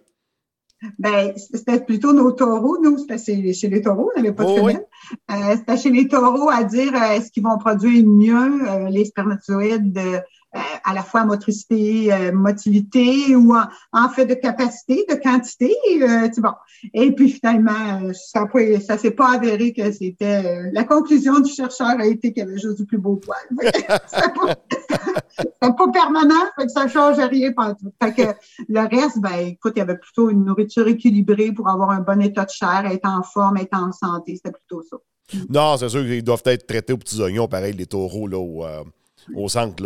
S1: Ben, c'était plutôt nos taureaux. Nous, c'était chez, chez les taureaux, on n'avait pas de
S3: oh,
S1: femelles. Oui. Euh, c'était chez les taureaux à dire euh, est-ce qu'ils vont produire mieux euh, les spermatozoïdes euh, à la fois motricité, euh, motilité ou en, en fait de capacité, de quantité. Euh, bon. Et puis finalement, ça ne s'est pas avéré que c'était... Euh, la conclusion du chercheur a été qu'il y avait juste du plus beau poil. C'était pas, pas permanent, fait que ça ne change rien partout. Fait que le reste, ben écoute, il y avait plutôt une nourriture équilibrée pour avoir un bon état de chair, être en forme, être en santé. C'était plutôt ça.
S3: Non, c'est sûr qu'ils doivent être traités aux petits oignons, pareil, les taureaux là, au, euh, au centre, là.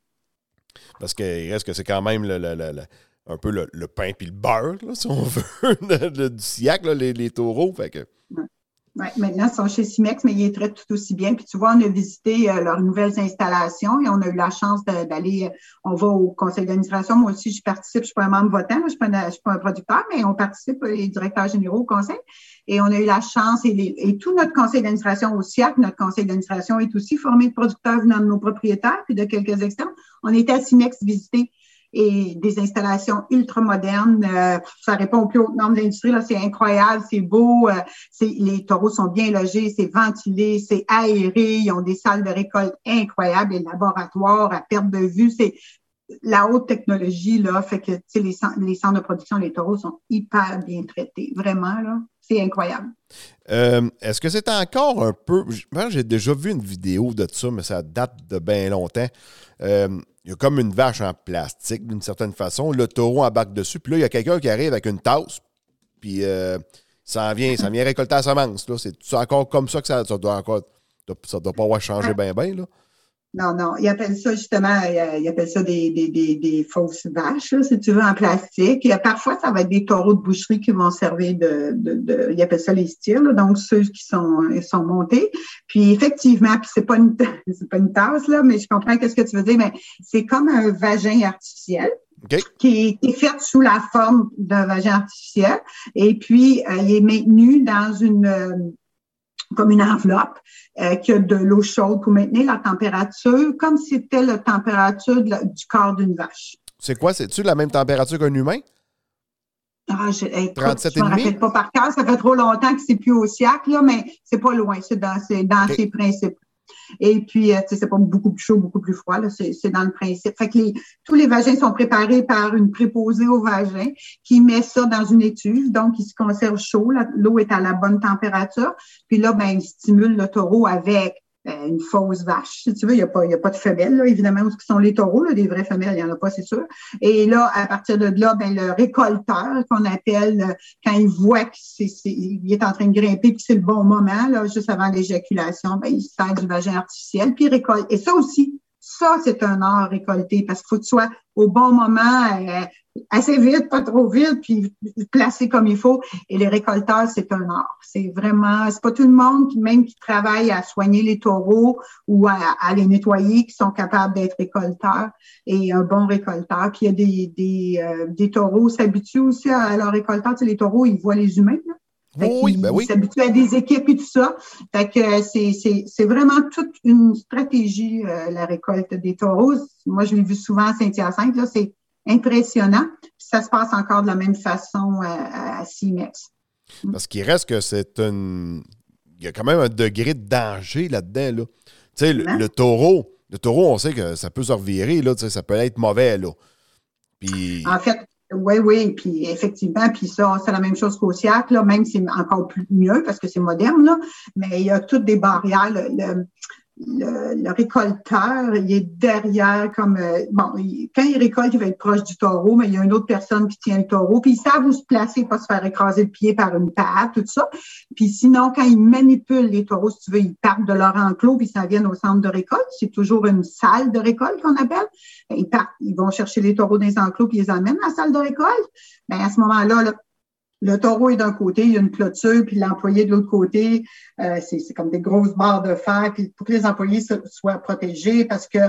S3: Parce qu'il reste que c'est quand même le, le, le, le, un peu le, le pain puis le beurre, là, si on veut, de, de, du siècle, là, les, les taureaux. Fait que...
S1: ouais. Ouais, maintenant, ils sont chez Cimex, mais ils les traitent tout aussi bien. Puis tu vois, on a visité euh, leurs nouvelles installations et on a eu la chance de, d'aller, euh, on va au conseil d'administration. Moi aussi, je participe, je ne suis pas un membre votant, moi, je ne suis pas un producteur, mais on participe, les directeurs généraux au conseil. Et on a eu la chance, et, les, et tout notre conseil d'administration au C I A C, notre conseil d'administration est aussi formé de producteurs venant de nos propriétaires puis de quelques externes. On était à Cimex visiter et des installations ultra modernes. Euh, ça répond aux plus hautes normes de l'industrie. Là, c'est incroyable, c'est beau. Euh, c'est, les taureaux sont bien logés, c'est ventilé, c'est aéré. Ils ont des salles de récolte incroyables, les laboratoires à perte de vue. C'est la haute technologie, là, fait que, tu sais, les, les centres de production, les taureaux sont hyper bien traités. Vraiment, là, c'est incroyable.
S3: Euh, est-ce que c'est encore un peu... J'ai déjà vu une vidéo de ça, mais ça date de bien longtemps. Euh, il y a comme une vache en plastique, d'une certaine façon. Le taureau embarque dessus. Puis là, il y a quelqu'un qui arrive avec une tasse. Puis euh, ça vient, ça vient récolter la semence. Là. C'est, c'est encore comme ça que ça, ça doit encore... Ça doit pas avoir changé bien, bien, là.
S1: Non, non, ils appellent ça justement, ils appellent ça des, des, des, des fausses vaches, là, si tu veux, en plastique. Et parfois, ça va être des taureaux de boucherie qui vont servir de, de, de ils appellent ça les styles, là, donc ceux qui sont, sont montés. Puis effectivement, puis c'est pas une, c'est pas une tasse, là, mais je comprends qu'est-ce que tu veux dire, mais c'est comme un vagin artificiel.
S3: Okay.
S1: Qui, qui est fait sous la forme d'un vagin artificiel. Et puis, euh, il est maintenu dans une... Euh, comme une enveloppe euh, qui a de l'eau chaude pour maintenir la température, comme si c'était la température de la, du corps d'une vache.
S3: C'est quoi? C'est-tu la même température qu'un humain?
S1: Ah, je, écoute,
S3: trente-sept
S1: je ne me rappelle pas par cœur. Ça fait trop longtemps que c'est plus au siècle, là, mais c'est pas loin. C'est dans, c'est dans okay. ses principes. Et puis, euh, tu sais, c'est pas beaucoup plus chaud, beaucoup plus froid, là, c'est, c'est dans le principe. Fait que les, tous les vagins sont préparés par une préposée au vagin qui met ça dans une étuve, donc il se conserve chaud, la, l'eau est à la bonne température. Puis là, ben, il stimule le taureau avec euh, une fausse vache. Si tu veux, il n'y a pas, il y a pas de femelles, là, évidemment, où sont les taureaux, là, des vraies femelles, il n'y en a pas, c'est sûr. Et là, à partir de là, ben, le récolteur, qu'on appelle, quand il voit qu'il est en train de grimper et que c'est le bon moment, là, juste avant l'éjaculation, ben, il sert du vagin artificiel, puis il récolte. Et ça aussi, ça, c'est un art récolté, parce qu'il faut que tu sois au bon moment, euh, assez vite, pas trop vite, puis placé comme il faut. Et les récolteurs, c'est un art. C'est vraiment, c'est pas tout le monde qui, même qui travaille à soigner les taureaux ou à, à les nettoyer, qui sont capables d'être récolteurs et un bon récolteur. Puis il y a des, des, euh, des taureaux s'habituent aussi à leurs récolteurs. Tu sais, les taureaux, ils voient les humains, là.
S3: Oh oui, ben oui.
S1: Ils s'habituent à des équipes et tout ça. Fait que c'est, c'est, c'est vraiment toute une stratégie, euh, la récolte des taureaux. Moi, je l'ai vu souvent à Saint-Hyacinthe, là, c'est impressionnant. Puis ça se passe encore de la même façon à, à Cimex.
S3: Parce qu'il reste que c'est une... Il y a quand même un degré de danger là-dedans, là. Tu sais, le, le taureau, le taureau, on sait que ça peut se revirer, là, tu sais, ça peut être mauvais, là. Puis...
S1: En fait, oui, oui, puis effectivement, puis ça, c'est la même chose qu'au siècle, là, même si c'est encore plus mieux parce que c'est moderne, là, mais il y a toutes des barrières. Le, le, le, le récolteur, il est derrière comme, euh, bon, il, quand il récolte, il va être proche du taureau, mais il y a une autre personne qui tient le taureau, puis ils savent où se placer, pas se faire écraser le pied par une patte, tout ça. Puis sinon, quand ils manipulent les taureaux, si tu veux, ils partent de leur enclos, puis ils s'en viennent au centre de récolte. C'est toujours une salle de récolte qu'on appelle. Ils partent, ils vont chercher les taureaux dans les enclos, puis ils les emmènent à la salle de récolte. Bien, à ce moment-là, là, le taureau est d'un côté, il y a une clôture, puis l'employé de l'autre côté, euh, c'est, c'est comme des grosses barres de fer, puis pour que les employés se, soient protégés, parce que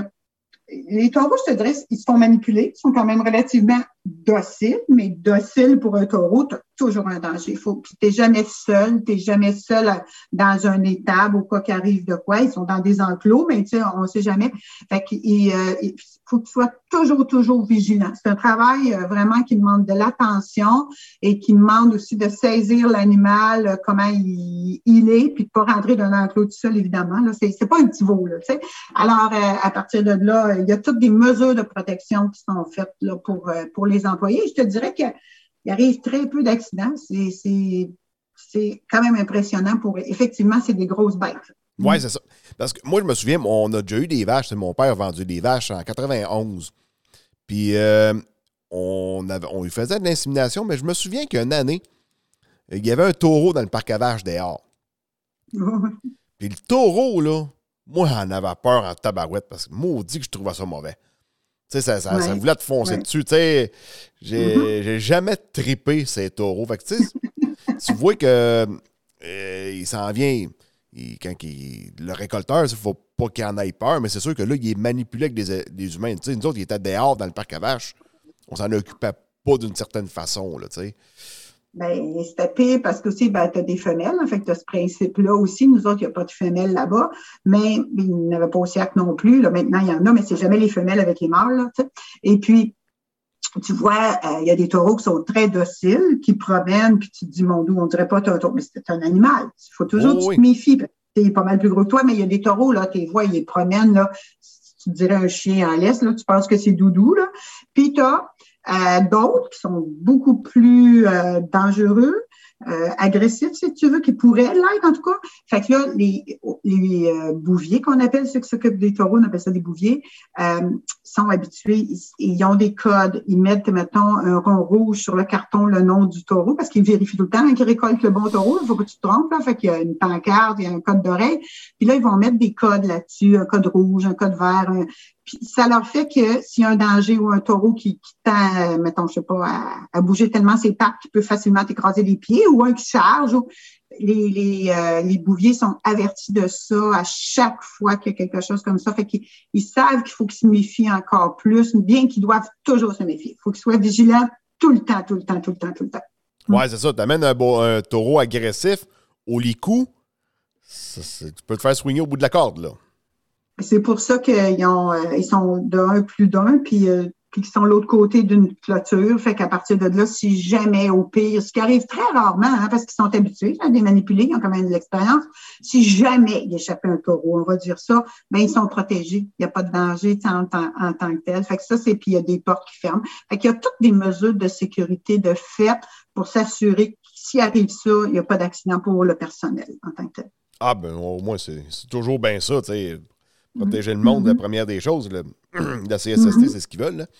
S1: les taureaux, je te dirais, ils se font manipuler, ils sont quand même relativement dociles, mais dociles pour un taureau, tu as toujours un danger. Faut, puis t'es jamais seul, t'es jamais seul à, dans un étable ou quoi qu'il arrive de quoi. Ils sont dans des enclos, mais tu sais, on sait jamais. Fait qu'il euh, il faut que tu sois toujours, toujours vigilant. C'est un travail euh, vraiment qui demande de l'attention et qui demande aussi de saisir l'animal, euh, comment il, il est, puis de pas rentrer dans un enclos tout seul, évidemment. Là, c'est, c'est pas un petit veau, là, tu sais. Alors, euh, à partir de là, il y a toutes des mesures de protection qui sont faites là, pour, euh, pour les employés. Je te dirais qu'il arrive très peu d'accidents. C'est, c'est, c'est quand même impressionnant pour... Effectivement, c'est des grosses bêtes.
S3: Oui, c'est ça. Parce que moi, je me souviens, on a déjà eu des vaches. Mon père a vendu des vaches en quatre-vingt-onze. Puis, euh, on, avait, on lui faisait de l'insémination, mais je me souviens qu'une année, il y avait un taureau dans le parc à vaches dehors. Puis le taureau, là, moi, j'en avais peur en tabarouette parce que maudit que je trouvais ça mauvais. Tu sais, ça, ça, ouais. ça voulait te foncer ouais. dessus. Tu sais, j'ai, mm-hmm. j'ai jamais trippé ces taureaux. Fait que, tu sais, tu vois que euh, il s'en vient... Il, quand il, le récolteur, il ne faut pas qu'il en ait peur, mais c'est sûr que là, il est manipulé avec des, des humains. Tu sais, nous autres, il était dehors dans le parc à vaches. On s'en occupait pas d'une certaine façon, là, tu sais.
S1: Bien, c'était pire parce que aussi, ben, tu as des femelles. En fait, tu as ce principe-là aussi. Nous autres, il n'y a pas de femelles là-bas, mais il n'y en avait pas au siècle non plus. Là, maintenant, il y en a, mais c'est jamais les femelles avec les mâles, là, tu sais. Et puis, tu vois, il euh, y a des taureaux qui sont très dociles, qui promènent, puis tu te dis, mon Dieu, on dirait pas un taureau, mais c'est un animal. Il faut toujours oh, que tu te méfies. Tu es pas mal plus gros que toi, mais il y a des taureaux, là, tu les vois, ils les promènent, là. Tu te dirais un chien en laisse, là, tu penses que c'est doudou, là. Puis tu as euh, d'autres qui sont beaucoup plus euh, dangereux, euh, agressifs, si tu veux, qui pourraient l'être, en tout cas. Fait que là, les, les euh, bouviers qu'on appelle, ceux qui s'occupent des taureaux, on appelle ça des bouviers, euh, sont habitués, ils, ils ont des codes. Ils mettent, mettons, un rond rouge sur le carton, le nom du taureau, parce qu'ils vérifient tout le temps hein, qu'ils récoltent le bon taureau. Il faut que tu te trompes, là. Fait qu'il y a une pancarte, il y a un code d'oreille. Puis là, ils vont mettre des codes là-dessus, un code rouge, un code vert. Un... Puis ça leur fait que s'il y a un danger ou un taureau qui, qui tend, mettons, je sais pas, à, à bouger tellement ses pattes qu'il peut facilement t'écraser les pieds, ou un qui charge, ou les, les, euh, les bouviers sont avertis de ça à chaque fois qu'il y a quelque chose comme ça. Fait qu'ils ils savent qu'il faut qu'ils se méfient encore plus, bien qu'ils doivent toujours se méfier. Il faut qu'ils soient vigilants tout le temps, tout le temps, tout le temps, tout le temps.
S3: Ouais, c'est ça. Tu amènes un, beau, un taureau agressif au licou, tu peux te faire swinguer au bout de la corde, là.
S1: C'est pour ça qu'ils ont, euh, ils sont d'un plus d'un, puis, euh, puis qu'ils sont de l'autre côté d'une clôture. Fait qu'à partir de là, si jamais, au pire, ce qui arrive très rarement, hein, parce qu'ils sont habitués à les manipuler, ils ont quand même de l'expérience, si jamais il échappe un taureau, on va dire ça, ben ils sont protégés. Il n'y a pas de danger en, en, en tant que tel. Fait que ça, c'est, puis il y a des portes qui ferment. Fait qu'il y a toutes des mesures de sécurité de fait pour s'assurer que s'il arrive ça, il n'y a pas d'accident pour le personnel en tant que tel.
S3: Ah, ben au moins, c'est, c'est toujours bien ça, tu sais. Protéger le monde, mm-hmm. la première des choses. Là. La C S S T, mm-hmm. c'est ce qu'ils veulent. Là.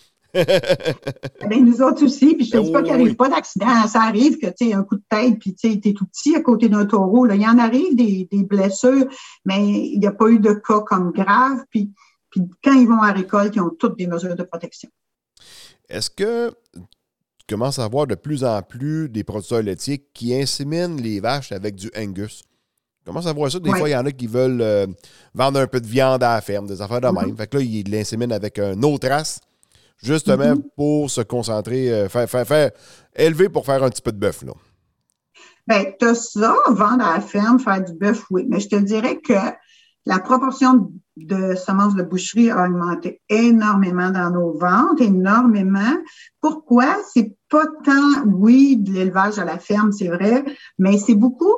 S1: Ben, nous autres aussi. Puis je te dis
S3: oh,
S1: pas qu'il n'arrive oui. pas d'accident. Ça arrive que tu aies un coup de tête, puis tu es tout petit à côté d'un taureau. Là. Il y en arrive des, des blessures, mais il n'y a pas eu de cas comme grave. Puis, puis quand ils vont à récolte, ils ont toutes des mesures de protection.
S3: Est-ce que tu commences à voir de plus en plus des producteurs laitiers qui inséminent les vaches avec du Angus. Tu commences à voir ça. Des
S1: ouais.
S3: fois, il y en a qui veulent euh, vendre un peu de viande à la ferme, des affaires de
S1: Mm-hmm.
S3: même. Fait que là, ils l'inséminent avec une autre race, justement mm-hmm. pour se concentrer, euh, faire, faire, faire, élever pour faire un petit peu de bœuf, là.
S1: Bien, tu as ça, vendre à la ferme, faire du bœuf, oui. Mais je te dirais que la proportion de semences de boucherie a augmenté énormément dans nos ventes, énormément. Pourquoi? C'est pas tant, oui, de l'élevage à la ferme, c'est vrai, mais c'est beaucoup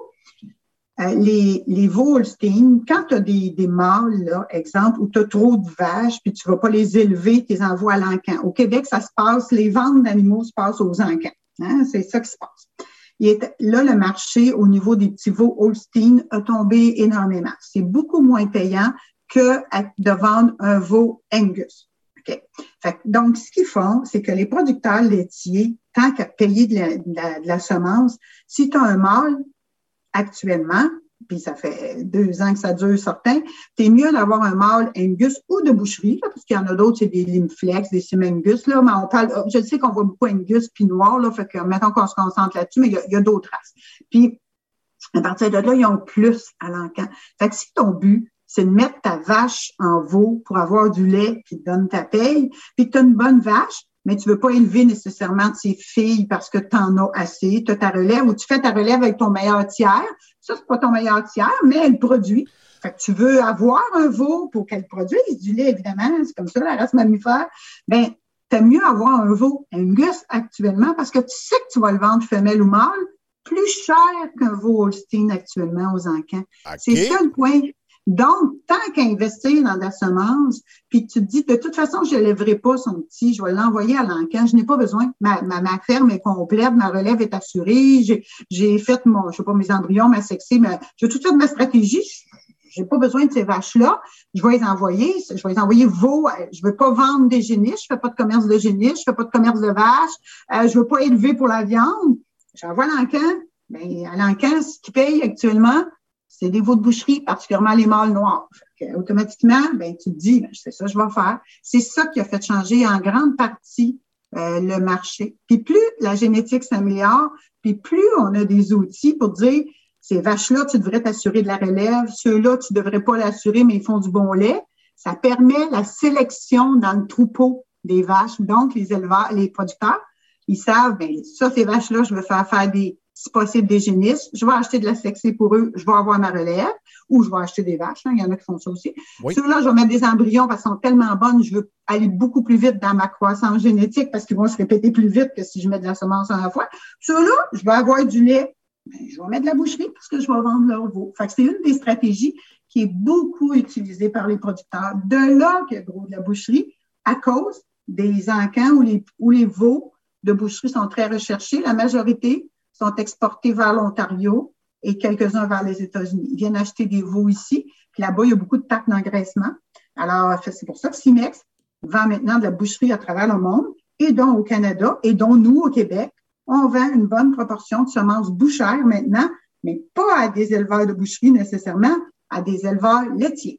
S1: euh, les, les veaux Holstein. Quand tu as des, des mâles, là, exemple, où tu as trop de vaches, puis tu vas pas les élever, tu les envoies à l'encan. Au Québec, ça se passe, les ventes d'animaux se passent aux encans. Hein? C'est ça qui se passe. Il est, là, le marché au niveau des petits veaux Holstein a tombé énormément. C'est beaucoup moins payant que de vendre un veau Angus. Okay. Fait, donc, ce qu'ils font, c'est que les producteurs laitiers, tant qu'à payer de la, de la, de la semence, si tu as un mâle actuellement, puis ça fait deux ans que ça dure certains, c'est mieux d'avoir un mâle Angus ou de boucherie, là, parce qu'il y en a d'autres, c'est des Limflex, des Sim-Angus, là, mais on parle, je sais qu'on voit beaucoup Angus puis noir, là, fait que mettons qu'on se concentre là-dessus, mais il y a, il y a d'autres races. Puis, à partir de là, ils ont plus à l'encan. Fait que si ton but, c'est de mettre ta vache en veau pour avoir du lait qui te donne ta paye, puis que tu as une bonne vache, mais tu veux pas élever nécessairement tes filles parce que tu en as assez, tu as ta relève, ou tu fais ta relève avec ton meilleur tiers. Ça, c'est pas ton meilleur tiers, mais elle produit. Fait que tu veux avoir un veau pour qu'elle produise du lait, évidemment, c'est comme ça, la race mammifère. Ben, t'as mieux avoir un veau Angus actuellement parce que tu sais que tu vas le vendre femelle ou mâle plus cher qu'un veau Holstein actuellement aux encans. Okay. C'est ça le point. Donc, tant qu'à investir dans de la semence, puis tu te dis, de toute façon, je ne lèverai pas son petit, je vais l'envoyer à l'encan, je n'ai pas besoin. Ma, ma, ma ferme est complète, ma relève est assurée, j'ai, j'ai fait mon, je sais pas, mes embryons, ma sexée, mais j'ai tout fait de ma stratégie. Je n'ai pas besoin de ces vaches-là. Je vais les envoyer, je vais les envoyer veau. Je ne veux pas vendre des génisses, je ne fais pas de commerce de génisses, je ne fais pas de commerce de vaches, euh, je ne veux pas élever pour la viande. J'envoie à l'encan. Bien, à l'encan, ce qu'ils payent actuellement, c'est des veaux de boucherie, particulièrement les mâles noirs. Fait que, automatiquement, ben, tu te dis, ben, c'est ça que je vais faire. C'est ça qui a fait changer en grande partie euh, le marché. Puis plus la génétique s'améliore, puis plus on a des outils pour dire, ces vaches-là, tu devrais t'assurer de la relève. Ceux-là, tu devrais pas l'assurer, mais ils font du bon lait. Ça permet la sélection dans le troupeau des vaches. Donc, les éleveurs, les producteurs, ils savent, ben ça, ces vaches-là, je veux faire faire des, si possible, des génisses. Je vais acheter de la sexée pour eux. Je vais avoir ma relève. Ou je vais acheter des vaches. Hein, il y en a qui font ça aussi. Oui. Ceux-là, je vais mettre des embryons parce qu'ils sont tellement bonnes. Je veux aller beaucoup plus vite dans ma croissance génétique parce qu'ils vont se répéter plus vite que si je mets de la semence à la fois. Ceux-là, je vais avoir du lait. Ben, je vais mettre de la boucherie parce que je vais vendre leur veau. Fait que c'est une des stratégies qui est beaucoup utilisée par les producteurs. De là qu'il y a gros de la boucherie à cause des encans où les, où les veaux de boucherie sont très recherchés. La majorité sont exportés vers l'Ontario et quelques-uns vers les États-Unis. Ils viennent acheter des veaux ici. Puis là-bas, il y a beaucoup de taxes d'engraissement. Alors, c'est pour ça que Cimex vend maintenant de la boucherie à travers le monde, et dont au Canada, et dont nous, au Québec, on vend une bonne proportion de semences bouchères maintenant, mais pas à des éleveurs de boucherie nécessairement, à des éleveurs laitiers.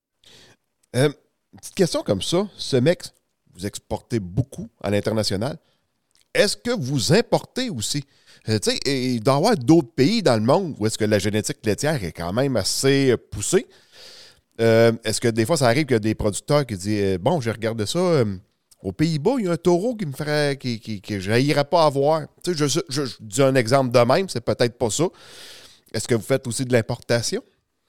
S3: Euh, petite question comme ça. Cimex, vous exportez beaucoup à l'international. Est-ce que vous importez aussi? Euh, tu sais, il doit y avoir d'autres pays dans le monde où est-ce que la génétique laitière est quand même assez poussée. Euh, est-ce que des fois, ça arrive qu'il y a des producteurs qui disent « Bon, j'ai regardé ça, euh, aux Pays-Bas, il y a un taureau qui me ferait, qui, qui, qui je n'aillerais pas à voir. » Tu sais, je, je, je dis un exemple de même, c'est peut-être pas ça. Est-ce que vous faites aussi de l'importation?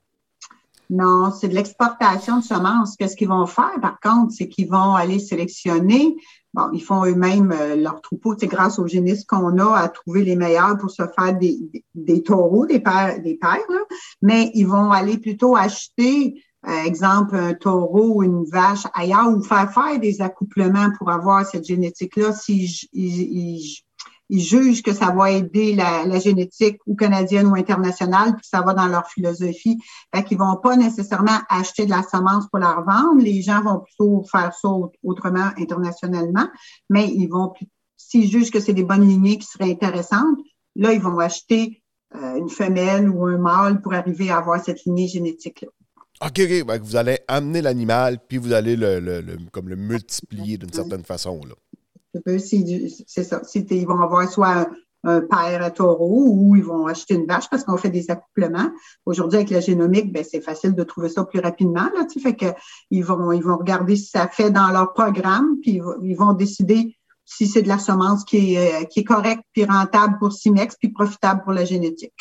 S1: Non, c'est de l'exportation de semences. Qu'est-ce qu'ils vont faire, par contre, c'est qu'ils vont aller sélectionner. Bon, ils font eux-mêmes euh, leur troupeau, c'est grâce aux génisses qu'on a à trouver les meilleurs pour se faire des, des, des taureaux, des pères, des pères, là. Mais ils vont aller plutôt acheter, euh, exemple, un taureau ou une vache ailleurs ou faire faire des accouplements pour avoir cette génétique-là s'ils ils, ils, ils jugent que ça va aider la, la génétique ou canadienne ou internationale, puis ça va dans leur philosophie. Fait qu'ils vont pas nécessairement acheter de la semence pour la revendre. Les gens vont plutôt faire ça autrement internationalement, mais ils vont, s'ils jugent que c'est des bonnes lignées qui seraient intéressantes, là, ils vont acheter euh, une femelle ou un mâle pour arriver à avoir cette lignée génétique-là.
S3: OK, OK. Ben, vous allez amener l'animal, puis vous allez le, le, le, comme le multiplier d'une certaine façon, là.
S1: C'est ça. Ils vont avoir soit un, un père à taureau ou ils vont acheter une vache parce qu'on fait des accouplements. Aujourd'hui, avec la génomique, ben, c'est facile de trouver ça plus rapidement. Là, fait que ils vont, ils vont regarder si ça fait dans leur programme, puis ils vont décider si c'est de la semence qui est, qui est correcte, puis rentable pour Cimex, puis profitable pour la génétique.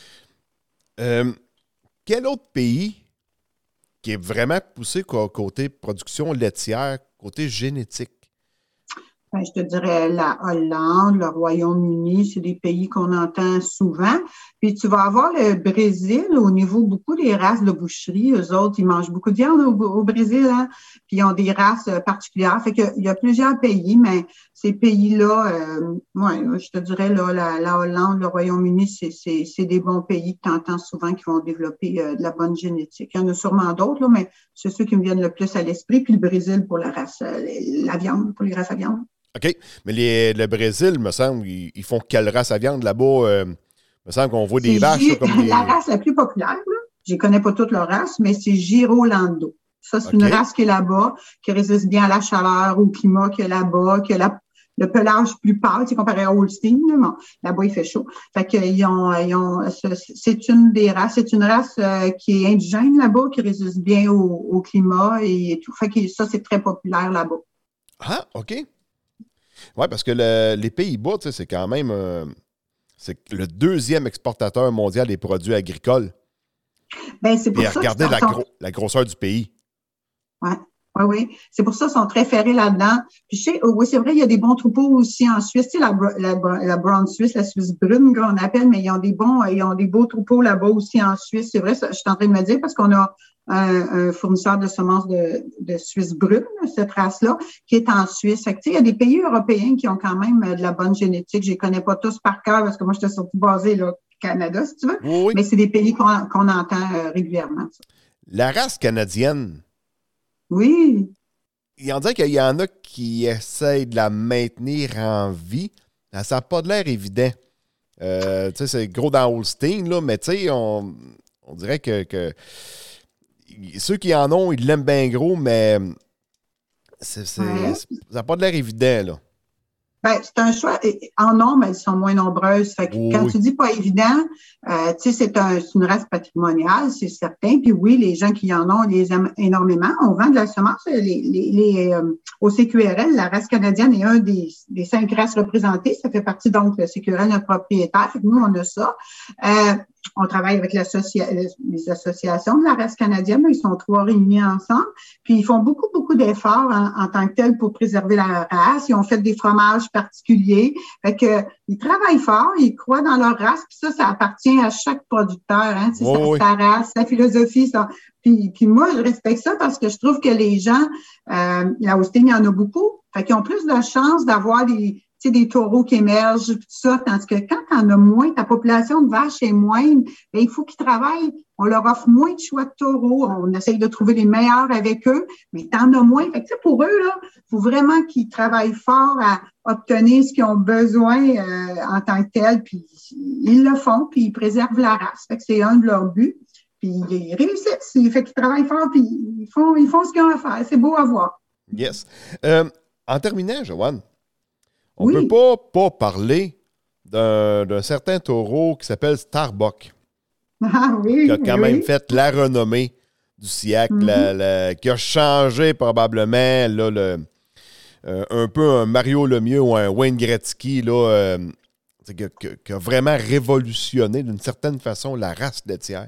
S3: Euh, quel autre pays qui est vraiment poussé côté production laitière, côté génétique?
S1: Ben, je te dirais la Hollande, le Royaume-Uni, c'est des pays qu'on entend souvent. Puis tu vas avoir le Brésil au niveau beaucoup des races de boucherie. Eux autres, ils mangent beaucoup de viande au, au Brésil, hein? Puis ils ont des races particulières. Fait qu'il y a plusieurs pays, mais ces pays-là, euh, ouais, je te dirais là, la, la Hollande, le Royaume-Uni, c'est, c'est, c'est des bons pays que tu entends souvent qui vont développer euh, de la bonne génétique. Il y en a sûrement d'autres, là, mais c'est ceux qui me viennent le plus à l'esprit. Puis le Brésil pour la race, euh, la viande, pour les races à viande.
S3: OK. Mais les, le Brésil, me semble, ils, ils font quelle race à viande là-bas? Euh, me semble qu'on voit des c'est vaches. G... Là, comme des...
S1: La race la plus populaire, là, je ne connais pas toute leur race, mais c'est Girolando. Ça, c'est okay. Une race qui est là-bas, qui résiste bien à la chaleur, au climat qu'il y a là-bas, qui a la, le pelage plus pâle, tu sais, comparé à Holstein. Là, bon, là-bas, il fait chaud. Fait qu'ils ont, ils ont, c'est une des races, c'est une race euh, qui est indigène là-bas, qui résiste bien au, au climat et tout. Fait que ça, c'est très populaire là-bas.
S3: Ah, OK. Oui, parce que le, les Pays-Bas, c'est quand même euh, c'est le deuxième exportateur mondial des produits agricoles.
S1: Bien, c'est pour
S3: Puis
S1: ça
S3: regardez la, gro- la grosseur du pays.
S1: Oui, oui, oui. C'est pour ça qu'ils sont très ferrés là-dedans. Puis je sais, oui, c'est vrai, il y a des bons troupeaux aussi en Suisse. Tu sais, la, la, la Brown Suisse, la Suisse brune, qu'on appelle, mais ils ont des bons, ils ont des beaux troupeaux là-bas aussi en Suisse. C'est vrai, ça, je suis en train de me dire parce qu'on a un, un fournisseur de semences de, de Suisse brune, cette race-là, qui est en Suisse. Fait que, tu sais, il y a des pays européens qui ont quand même de la bonne génétique. Je les connais pas tous par cœur parce que moi, j'étais surtout basée là, au Canada, si tu veux.
S3: Oui.
S1: Mais c'est des pays qu'on, qu'on entend euh, régulièrement. Ça.
S3: La race canadienne.
S1: Oui.
S3: Il en dit qu'il y en a qui essayent de la maintenir en vie. Ça n'a pas de l'air évident. Euh, tu sais, c'est gros dans Holstein, là, mais tu sais, on, on dirait que, que ceux qui en ont, ils l'aiment bien gros, mais c'est, c'est,
S1: ouais.
S3: c'est, ça n'a pas de l'air évident, là.
S1: Ben, c'est un choix. En nombre, elles sont moins nombreuses. Fait que
S3: oui.
S1: Quand tu dis pas évident, euh, tu sais, c'est, un, c'est une race patrimoniale, c'est certain. Puis oui, les gens qui en ont, les aiment énormément. On vend de la semence. Les, les, les, euh, au C Q R L, la race canadienne est un des, des cinq races représentées. Ça fait partie donc le C Q R L, notre propriétaire. Fait que nous, on a ça. Euh, on travaille avec l'associa- les associations de la race canadienne. Ils sont trois réunis ensemble. Puis, ils font beaucoup, beaucoup d'efforts en, en tant que tels pour préserver la race. Ils ont fait des fromages particuliers. Fait que, ils travaillent fort, ils croient dans leur race. Puis ça, ça appartient à chaque producteur. Hein, tu sais,
S3: oh,
S1: sa,
S3: oui.
S1: sa race, sa philosophie. Ça. Puis, puis moi, je respecte ça parce que je trouve que les gens, euh, la Holstein, il y en a beaucoup. Fait qu'ils ont plus de chances d'avoir des... Tu sais, des taureaux qui émergent, tout ça, tandis que quand t'en as moins, ta population de vaches est moindre, bien, il faut qu'ils travaillent. On leur offre moins de choix de taureaux. On essaye de trouver les meilleurs avec eux, mais t'en as moins. Fait que, tu sais, pour eux, là, il faut vraiment qu'ils travaillent fort à obtenir ce qu'ils ont besoin euh, en tant que tel, puis ils le font, puis ils préservent la race. Fait que c'est un de leurs buts. Puis ils réussissent. Fait qu'ils travaillent fort, puis ils font, ils font ce qu'ils ont à faire. C'est beau à voir.
S3: Yes. Euh, en terminant, Joanne, on ne
S1: oui.
S3: peut pas, pas parler d'un, d'un certain taureau qui s'appelle Starbuck.
S1: Ah oui,
S3: qui a quand
S1: oui.
S3: même fait la renommée du siècle, mm-hmm. la, la, qui a changé probablement là, le, euh, un peu un Mario Lemieux ou un Wayne Gretzky, là, euh, qui, qui, qui a vraiment révolutionné d'une certaine façon la race laitière.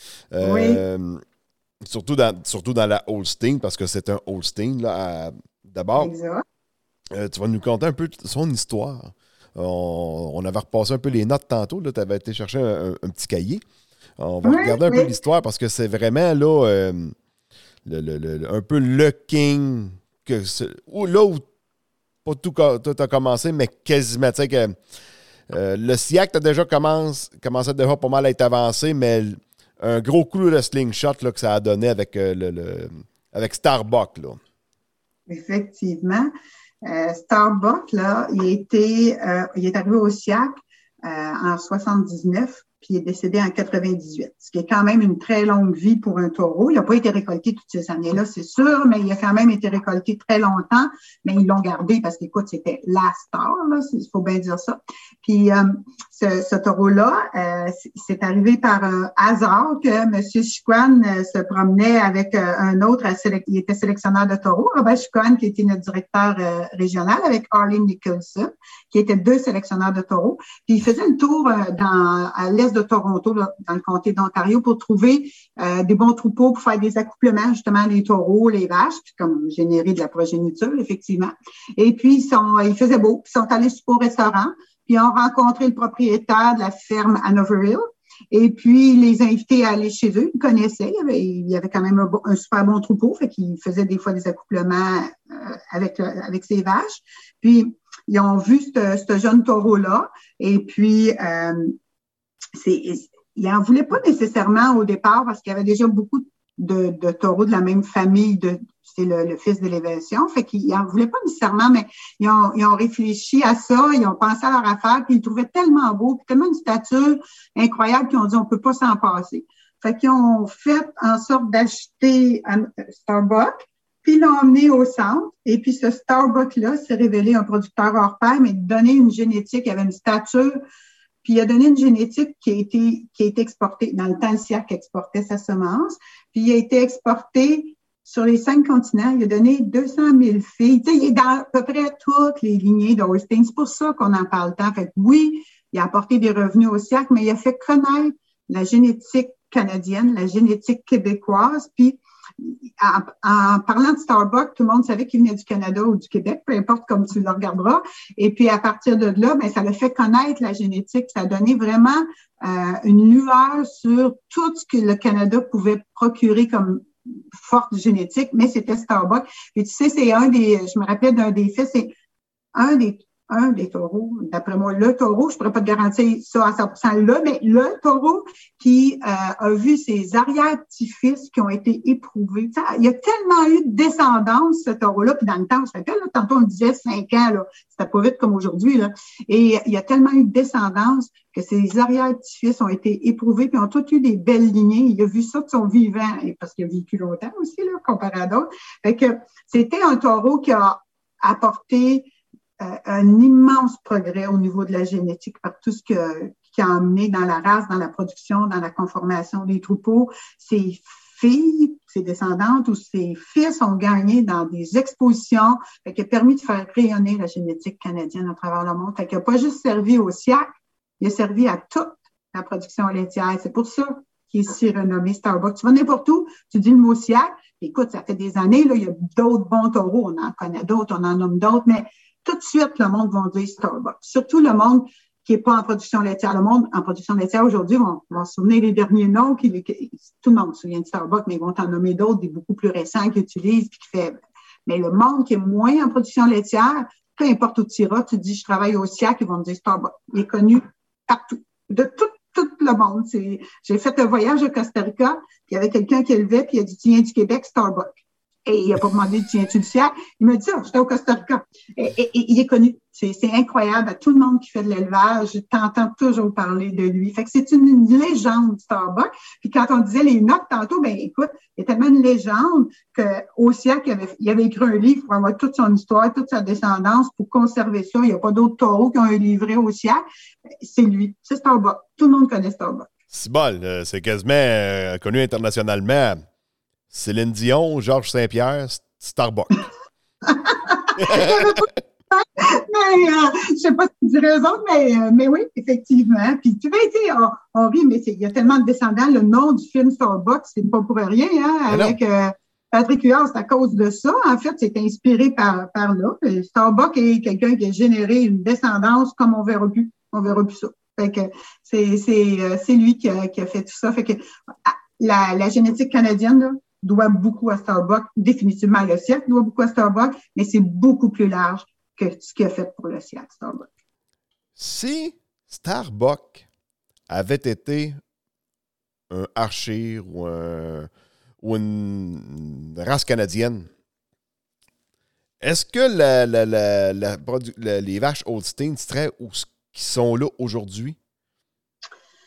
S3: Euh, oui. Surtout dans, surtout dans la Holstein, parce que c'est un Holstein là, à, d'abord.
S1: Exact.
S3: Euh, tu vas nous conter un peu son histoire. On, on avait repassé un peu les notes tantôt. Tu avais été chercher un, un, un petit cahier. On va oui, regarder un oui. peu l'histoire parce que c'est vraiment là euh, le, le, le, un peu le king. Que où, là où pas tout, tout a commencé, mais quasiment. Tu sais que euh, le siècle a déjà commencé, commençait déjà pas mal à être avancé, mais un gros coup de slingshot là, que ça a donné avec, euh, le, le, avec Starbuck. Là.
S1: Effectivement. Euh, Starbuck, là, il, était, euh, il est arrivé au siècle euh, en soixante-dix-neuf, puis il est décédé en quatre-vingt-dix-huit, ce qui est quand même une très longue vie pour un taureau. Il n'a pas été récolté toutes ces années-là, c'est sûr, mais il a quand même été récolté très longtemps, mais ils l'ont gardé parce qu'écoute, c'était la star, là, il faut bien dire ça. Puis euh, ce, ce taureau-là, euh, c'est arrivé par un hasard que M. Chicoine euh, se promenait avec euh, un autre, il était sélectionneur de taureaux, Robert Chicoine, qui était notre directeur euh, régional, avec Arlene Nicholson, qui étaient deux sélectionneurs de taureaux. Puis il faisait le tour euh, dans, à l'est de Toronto, là, dans le comté d'Ontario, pour trouver euh, des bons troupeaux pour faire des accouplements, justement, les taureaux, les vaches, puis comme générer de la progéniture, effectivement. Et puis, ils sont, il faisait beau, puis ils sont allés au restaurant, puis ils ont rencontré le propriétaire de la ferme à Hanover Hill. Et puis, il les a invités à aller chez eux. Ils connaissaient. Il y avait, il y avait quand même un, bon, un super bon troupeau. Fait qu'ils faisaient des fois des accouplements euh, avec, avec ses vaches. Puis, ils ont vu ce, ce jeune taureau-là. Et puis, euh, c'est, ils n'en voulaient pas nécessairement au départ parce qu'il y avait déjà beaucoup de, de taureaux de la même famille. De, c'est le, le fils de l'élévation. Fait qu'ils n'en voulaient pas nécessairement, mais ils ont, ils ont réfléchi à ça, ils ont pensé à leur affaire, puis ils le trouvaient tellement beau, puis tellement une stature incroyable qu'ils ont dit on peut pas s'en passer. Fait qu'ils ont fait en sorte d'acheter un Starbucks, puis ils l'ont emmené au centre. Et puis ce Starbucks-là s'est révélé un producteur hors pair, mais donné une génétique, il avait une stature. Puis il a donné une génétique qui a été, qui a été exportée. Dans le temps, le C I A C exportait sa semence. Puis il a été exporté sur les cinq continents. Il a donné deux cent mille filles. Tu sais, il est dans à peu près toutes les lignées d'Holstein. C'est pour ça qu'on en parle tant. Fait que oui, il a apporté des revenus au C I A C, mais il a fait connaître la génétique canadienne, la génétique québécoise. Puis En, en parlant de Starbucks, tout le monde savait qu'il venait du Canada ou du Québec, peu importe comme tu le regarderas. Et puis, à partir de là, ben, ça l'a fait connaître la génétique. Ça a donné vraiment euh, une lueur sur tout ce que le Canada pouvait procurer comme forte génétique, mais c'était Starbucks. Et tu sais, c'est un des, je me rappelle d'un des faits, c'est un des un des taureaux, d'après moi, le taureau, je ne pourrais pas te garantir ça à cent pour cent là, mais le taureau qui euh, a vu ses arrière-petits-fils qui ont été éprouvés. T'sais, il y a tellement eu de descendance, ce taureau-là, puis dans le temps, on se rappelle, là, tantôt on disait cinq ans, là, c'était pas vite comme aujourd'hui, là, et il y a tellement eu de descendance que ses arrière-petits-fils ont été éprouvés, puis ont tous eu des belles lignées. Il a vu ça de son vivant, et parce qu'il a vécu longtemps aussi, là, comparé à d'autres. Fait que c'était un taureau qui a apporté Euh, un immense progrès au niveau de la génétique par tout ce que, qui a amené dans la race, dans la production, dans la conformation des troupeaux. Ses filles, ses descendantes ou ses fils ont gagné dans des expositions, fait, qui a permis de faire rayonner la génétique canadienne à travers le monde. Fait, qu'il n'a pas juste servi au S I A C, il a servi à toute la production laitière. C'est pour ça qu'il est si renommé Starbucks. Tu vas n'importe où, tu dis le mot S I A C, écoute, ça fait des années, là, il y a d'autres bons taureaux, on en connaît d'autres, on en nomme d'autres, mais tout de suite, le monde va dire Starbucks. Surtout le monde qui n'est pas en production laitière. Le monde en production laitière aujourd'hui, on va se souvenir des derniers noms. Qui, qui, tout le monde se souvient de Starbucks, mais ils vont t'en nommer d'autres, des beaucoup plus récents qu'ils utilisent. Puis qui fait. Mais le monde qui est moins en production laitière, peu importe où tu iras, tu dis je travaille au S I A C, ils vont te dire Starbucks. Il est connu partout, de tout, tout le monde. C'est, j'ai fait un voyage au Costa Rica, puis il y avait quelqu'un qui élevait, puis il a dit tu viens du Québec, Starbucks. Et il n'a pas demandé « Tiens-tu du S I A C ?» Il m'a dit « Ah, j'étais au Costa Rica. » Et, et, et il est connu. C'est, c'est incroyable. À tout le monde qui fait de l'élevage, t'entends toujours parler de lui. Fait que c'est une, une légende Starbucks. Puis quand on disait les notes tantôt, ben écoute, il y a tellement une légende qu'au S I A C, il avait, il avait écrit un livre pour avoir toute son histoire, toute sa descendance pour conserver ça. Il n'y a pas d'autres taureaux qui ont un livret au S I A C. C'est lui. C'est Starbucks. Tout le monde connaît Starbucks.
S3: C'est bon. C'est quasiment euh, connu internationalement. Céline Dion, Georges Saint-Pierre, Starbucks.
S1: mais euh, je sais pas si tu dirais eux autres, mais, euh, mais oui, effectivement. Puis tu vois, on, on rit, mais il y a tellement de descendants. Le nom du film Starbucks, c'est pas pour rien, hein, avec euh, Patrick Huard, c'est à cause de ça. En fait, c'est inspiré par, par là. Starbucks est quelqu'un qui a généré une descendance comme on verra plus. On verra plus ça. Fait que c'est, c'est, c'est lui qui a, qui a fait tout ça. Fait que la, la génétique canadienne, là, doit beaucoup à Starbucks, définitivement le S I A C doit beaucoup à Starbucks, mais c'est beaucoup plus large que ce qu'il a fait pour le S I A C, Starbucks.
S3: Si Starbucks avait été un Archer ou, un, ou une race canadienne, est-ce que la, la, la, la, la, les vaches Holstein seraient où qui sont là aujourd'hui?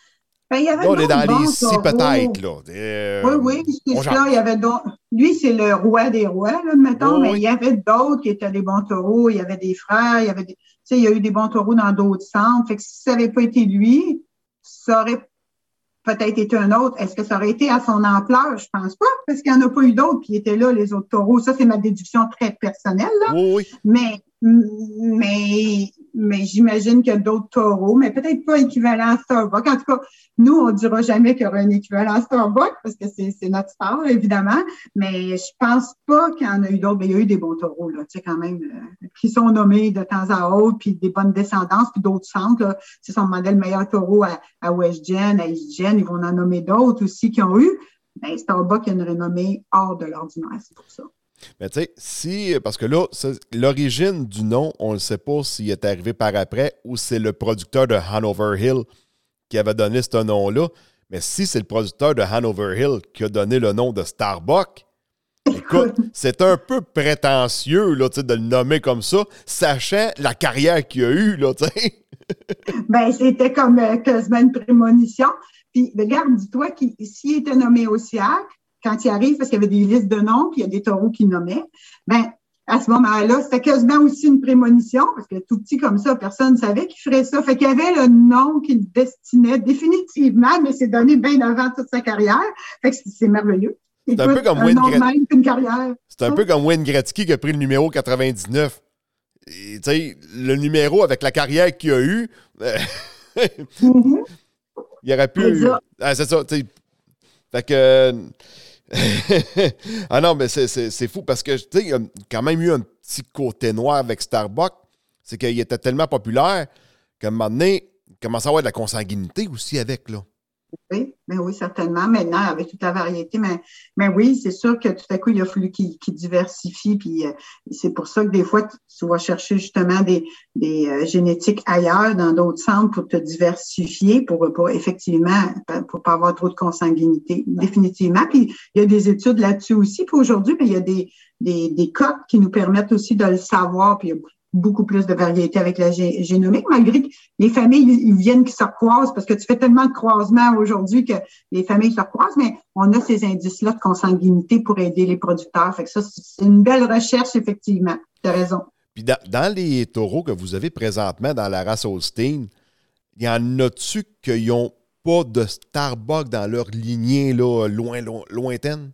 S1: Ben, il y avait
S3: Là, on est dans
S1: d'autres
S3: les
S1: bons
S3: si
S1: taureaux.
S3: peut-être, là. Euh,
S1: Oui, oui, c'est
S3: on
S1: ça.
S3: jase.
S1: Il y avait d'autres. Lui, c'est le roi des rois, là, mettons,
S3: Oui,
S1: mais
S3: oui.
S1: il y avait d'autres qui étaient des bons taureaux. Il y avait des frères, il y avait des. Tu sais, il y a eu des bons taureaux dans d'autres centres. Fait que si ça n'avait pas été lui, ça aurait peut-être été un autre. Est-ce que ça aurait été à son ampleur? Je pense pas, parce qu'il n'y en a pas eu d'autres qui étaient là, les autres taureaux. Ça, c'est ma déduction très personnelle, là.
S3: Oui, oui.
S1: Mais, mais, mais j'imagine qu'il y a d'autres taureaux, mais peut-être pas équivalent à Starbucks. En tout cas, nous, on ne dira jamais qu'il y aura un équivalent à Starbucks parce que c'est, c'est notre star, évidemment. Mais je pense pas qu'il y en a eu d'autres. Mais il y a eu des bons taureaux, là, tu sais, quand même, euh, qui sont nommés de temps à autre, puis des bonnes descendances, puis d'autres centres, là. Si on demandait le meilleur taureau à, à WestGen, à EastGen, ils vont en nommer d'autres aussi qui ont eu. Mais Starbucks a une renommée hors de l'ordinaire, c'est pour ça.
S3: Mais tu sais, si, parce que là, ça, l'origine du nom, on ne sait pas s'il est arrivé par après ou c'est le producteur de Hanover Hill qui avait donné ce nom-là. Mais si c'est le producteur de Hanover Hill qui a donné le nom de Starbucks, écoute, c'est un peu prétentieux là, de le nommer comme ça, sachant la carrière qu'il a eue, là, tu sais.
S1: Ben, c'était comme euh, quasiment une prémonition. Puis, regarde, dis-toi qu'il s'il était nommé au S I A C, quand il arrive, parce qu'il y avait des listes de noms, puis il y a des taureaux qui nommaient, ben, à ce moment-là, c'était quasiment aussi une prémonition, parce que tout petit comme ça, personne ne savait qu'il ferait ça. Fait qu'il y avait le nom qu'il destinait définitivement, mais c'est donné bien avant toute sa carrière. Fait que c'est, c'est merveilleux.
S3: C'est
S1: Écoute,
S3: un peu comme
S1: un
S3: Wayne
S1: nom
S3: Gret-
S1: même qu'une carrière.
S3: C'est un peu comme Wayne Gretzky qui a pris le numéro quatre-vingt-dix-neuf. Et, tu sais, le numéro avec la carrière qu'il a eue, euh,
S1: Mm-hmm.
S3: il aurait pu.
S1: Exact.
S3: Ah, c'est ça, tu sais. Fait que. Ah non, mais c'est, c'est, c'est fou parce que, tu sais, il y a quand même eu un petit côté noir avec Starbucks. C'est qu'il était tellement populaire qu'à un moment donné, il commençait à avoir de la consanguinité aussi avec, là.
S1: Oui, mais oui, certainement. Maintenant, avec toute la variété, mais, mais oui, c'est sûr que tout à coup, il a fallu qu'il, qu'il diversifie. Puis euh, c'est pour ça que des fois, tu, tu vas chercher justement des, des euh, génétiques ailleurs, dans d'autres centres, pour te diversifier, pour pas effectivement, pour pas avoir trop de consanguinité, définitivement. Puis il y a des études là-dessus aussi. Puis aujourd'hui, ben, il y a des, des, des cotes qui nous permettent aussi de le savoir. Puis il y a beaucoup plus de variété avec la gé- génomique, malgré que les familles, ils viennent qui se recroisent, parce que tu fais tellement de croisements aujourd'hui que les familles se recroisent, mais on a ces indices-là de consanguinité pour aider les producteurs. Fait que ça, c'est une belle recherche, effectivement. Tu as raison.
S3: Puis dans, dans les taureaux que vous avez présentement dans la race Holstein, il y en a-tu qui n'ont pas de Starbucks dans leur lignée là, loin, loin, lointaine?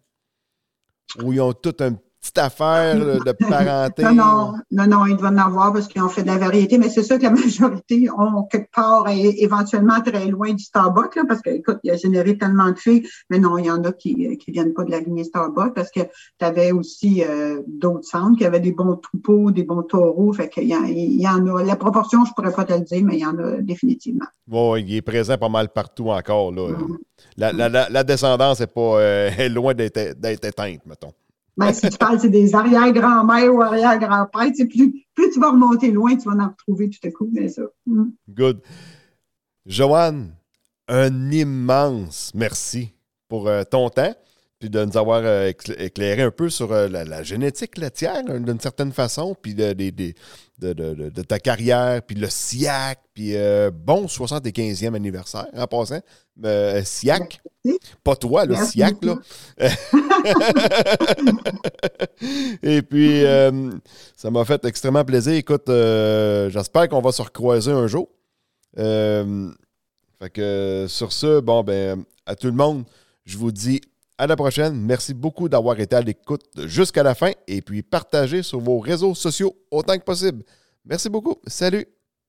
S3: Ou ils ont tout un petite affaire de parenté?
S1: Non, non, non, non, ils doivent en avoir parce qu'ils ont fait de la variété, mais c'est sûr que la majorité ont quelque part et éventuellement très loin du Starbucks, là, parce que, écoute, il a généré tellement de filles, mais non, il y en a qui qui viennent pas de la lignée Starbucks parce que tu avais aussi euh, d'autres centres qui avaient des bons troupeaux, des bons taureaux, fait qu'il y, en, il y en a. La proportion, je pourrais pas te le dire, mais il y en a définitivement.
S3: Oui, il est présent pas mal partout encore, là.
S1: Mm-hmm.
S3: La, la, la, la descendance est pas euh, est loin d'être, d'être éteinte, mettons.
S1: Ben, si tu parles, c'est des arrière-grand-mères ou arrière-grand-pères, tu sais, plus, plus tu vas remonter loin, tu vas en retrouver tout à coup, mais ça. Mm.
S3: Good. Joanne, un immense merci pour euh, ton temps, puis de nous avoir euh, éclairé un peu sur euh, la, la génétique laitière, d'une certaine façon, puis de, de, de, de, de, de ta carrière, puis le S I A C, puis euh, bon soixante-quinzième anniversaire, en passant. Euh, S I A C.
S1: Merci.
S3: Pas toi, le S I A C, là. Et puis, euh, ça m'a fait extrêmement plaisir. Écoute, euh, j'espère qu'on va se recroiser un jour. Euh, fait que sur ce, bon, ben, à tout le monde, je vous dis à la prochaine. Merci beaucoup d'avoir été à l'écoute jusqu'à la fin et puis partagez sur vos réseaux sociaux autant que possible. Merci beaucoup. Salut!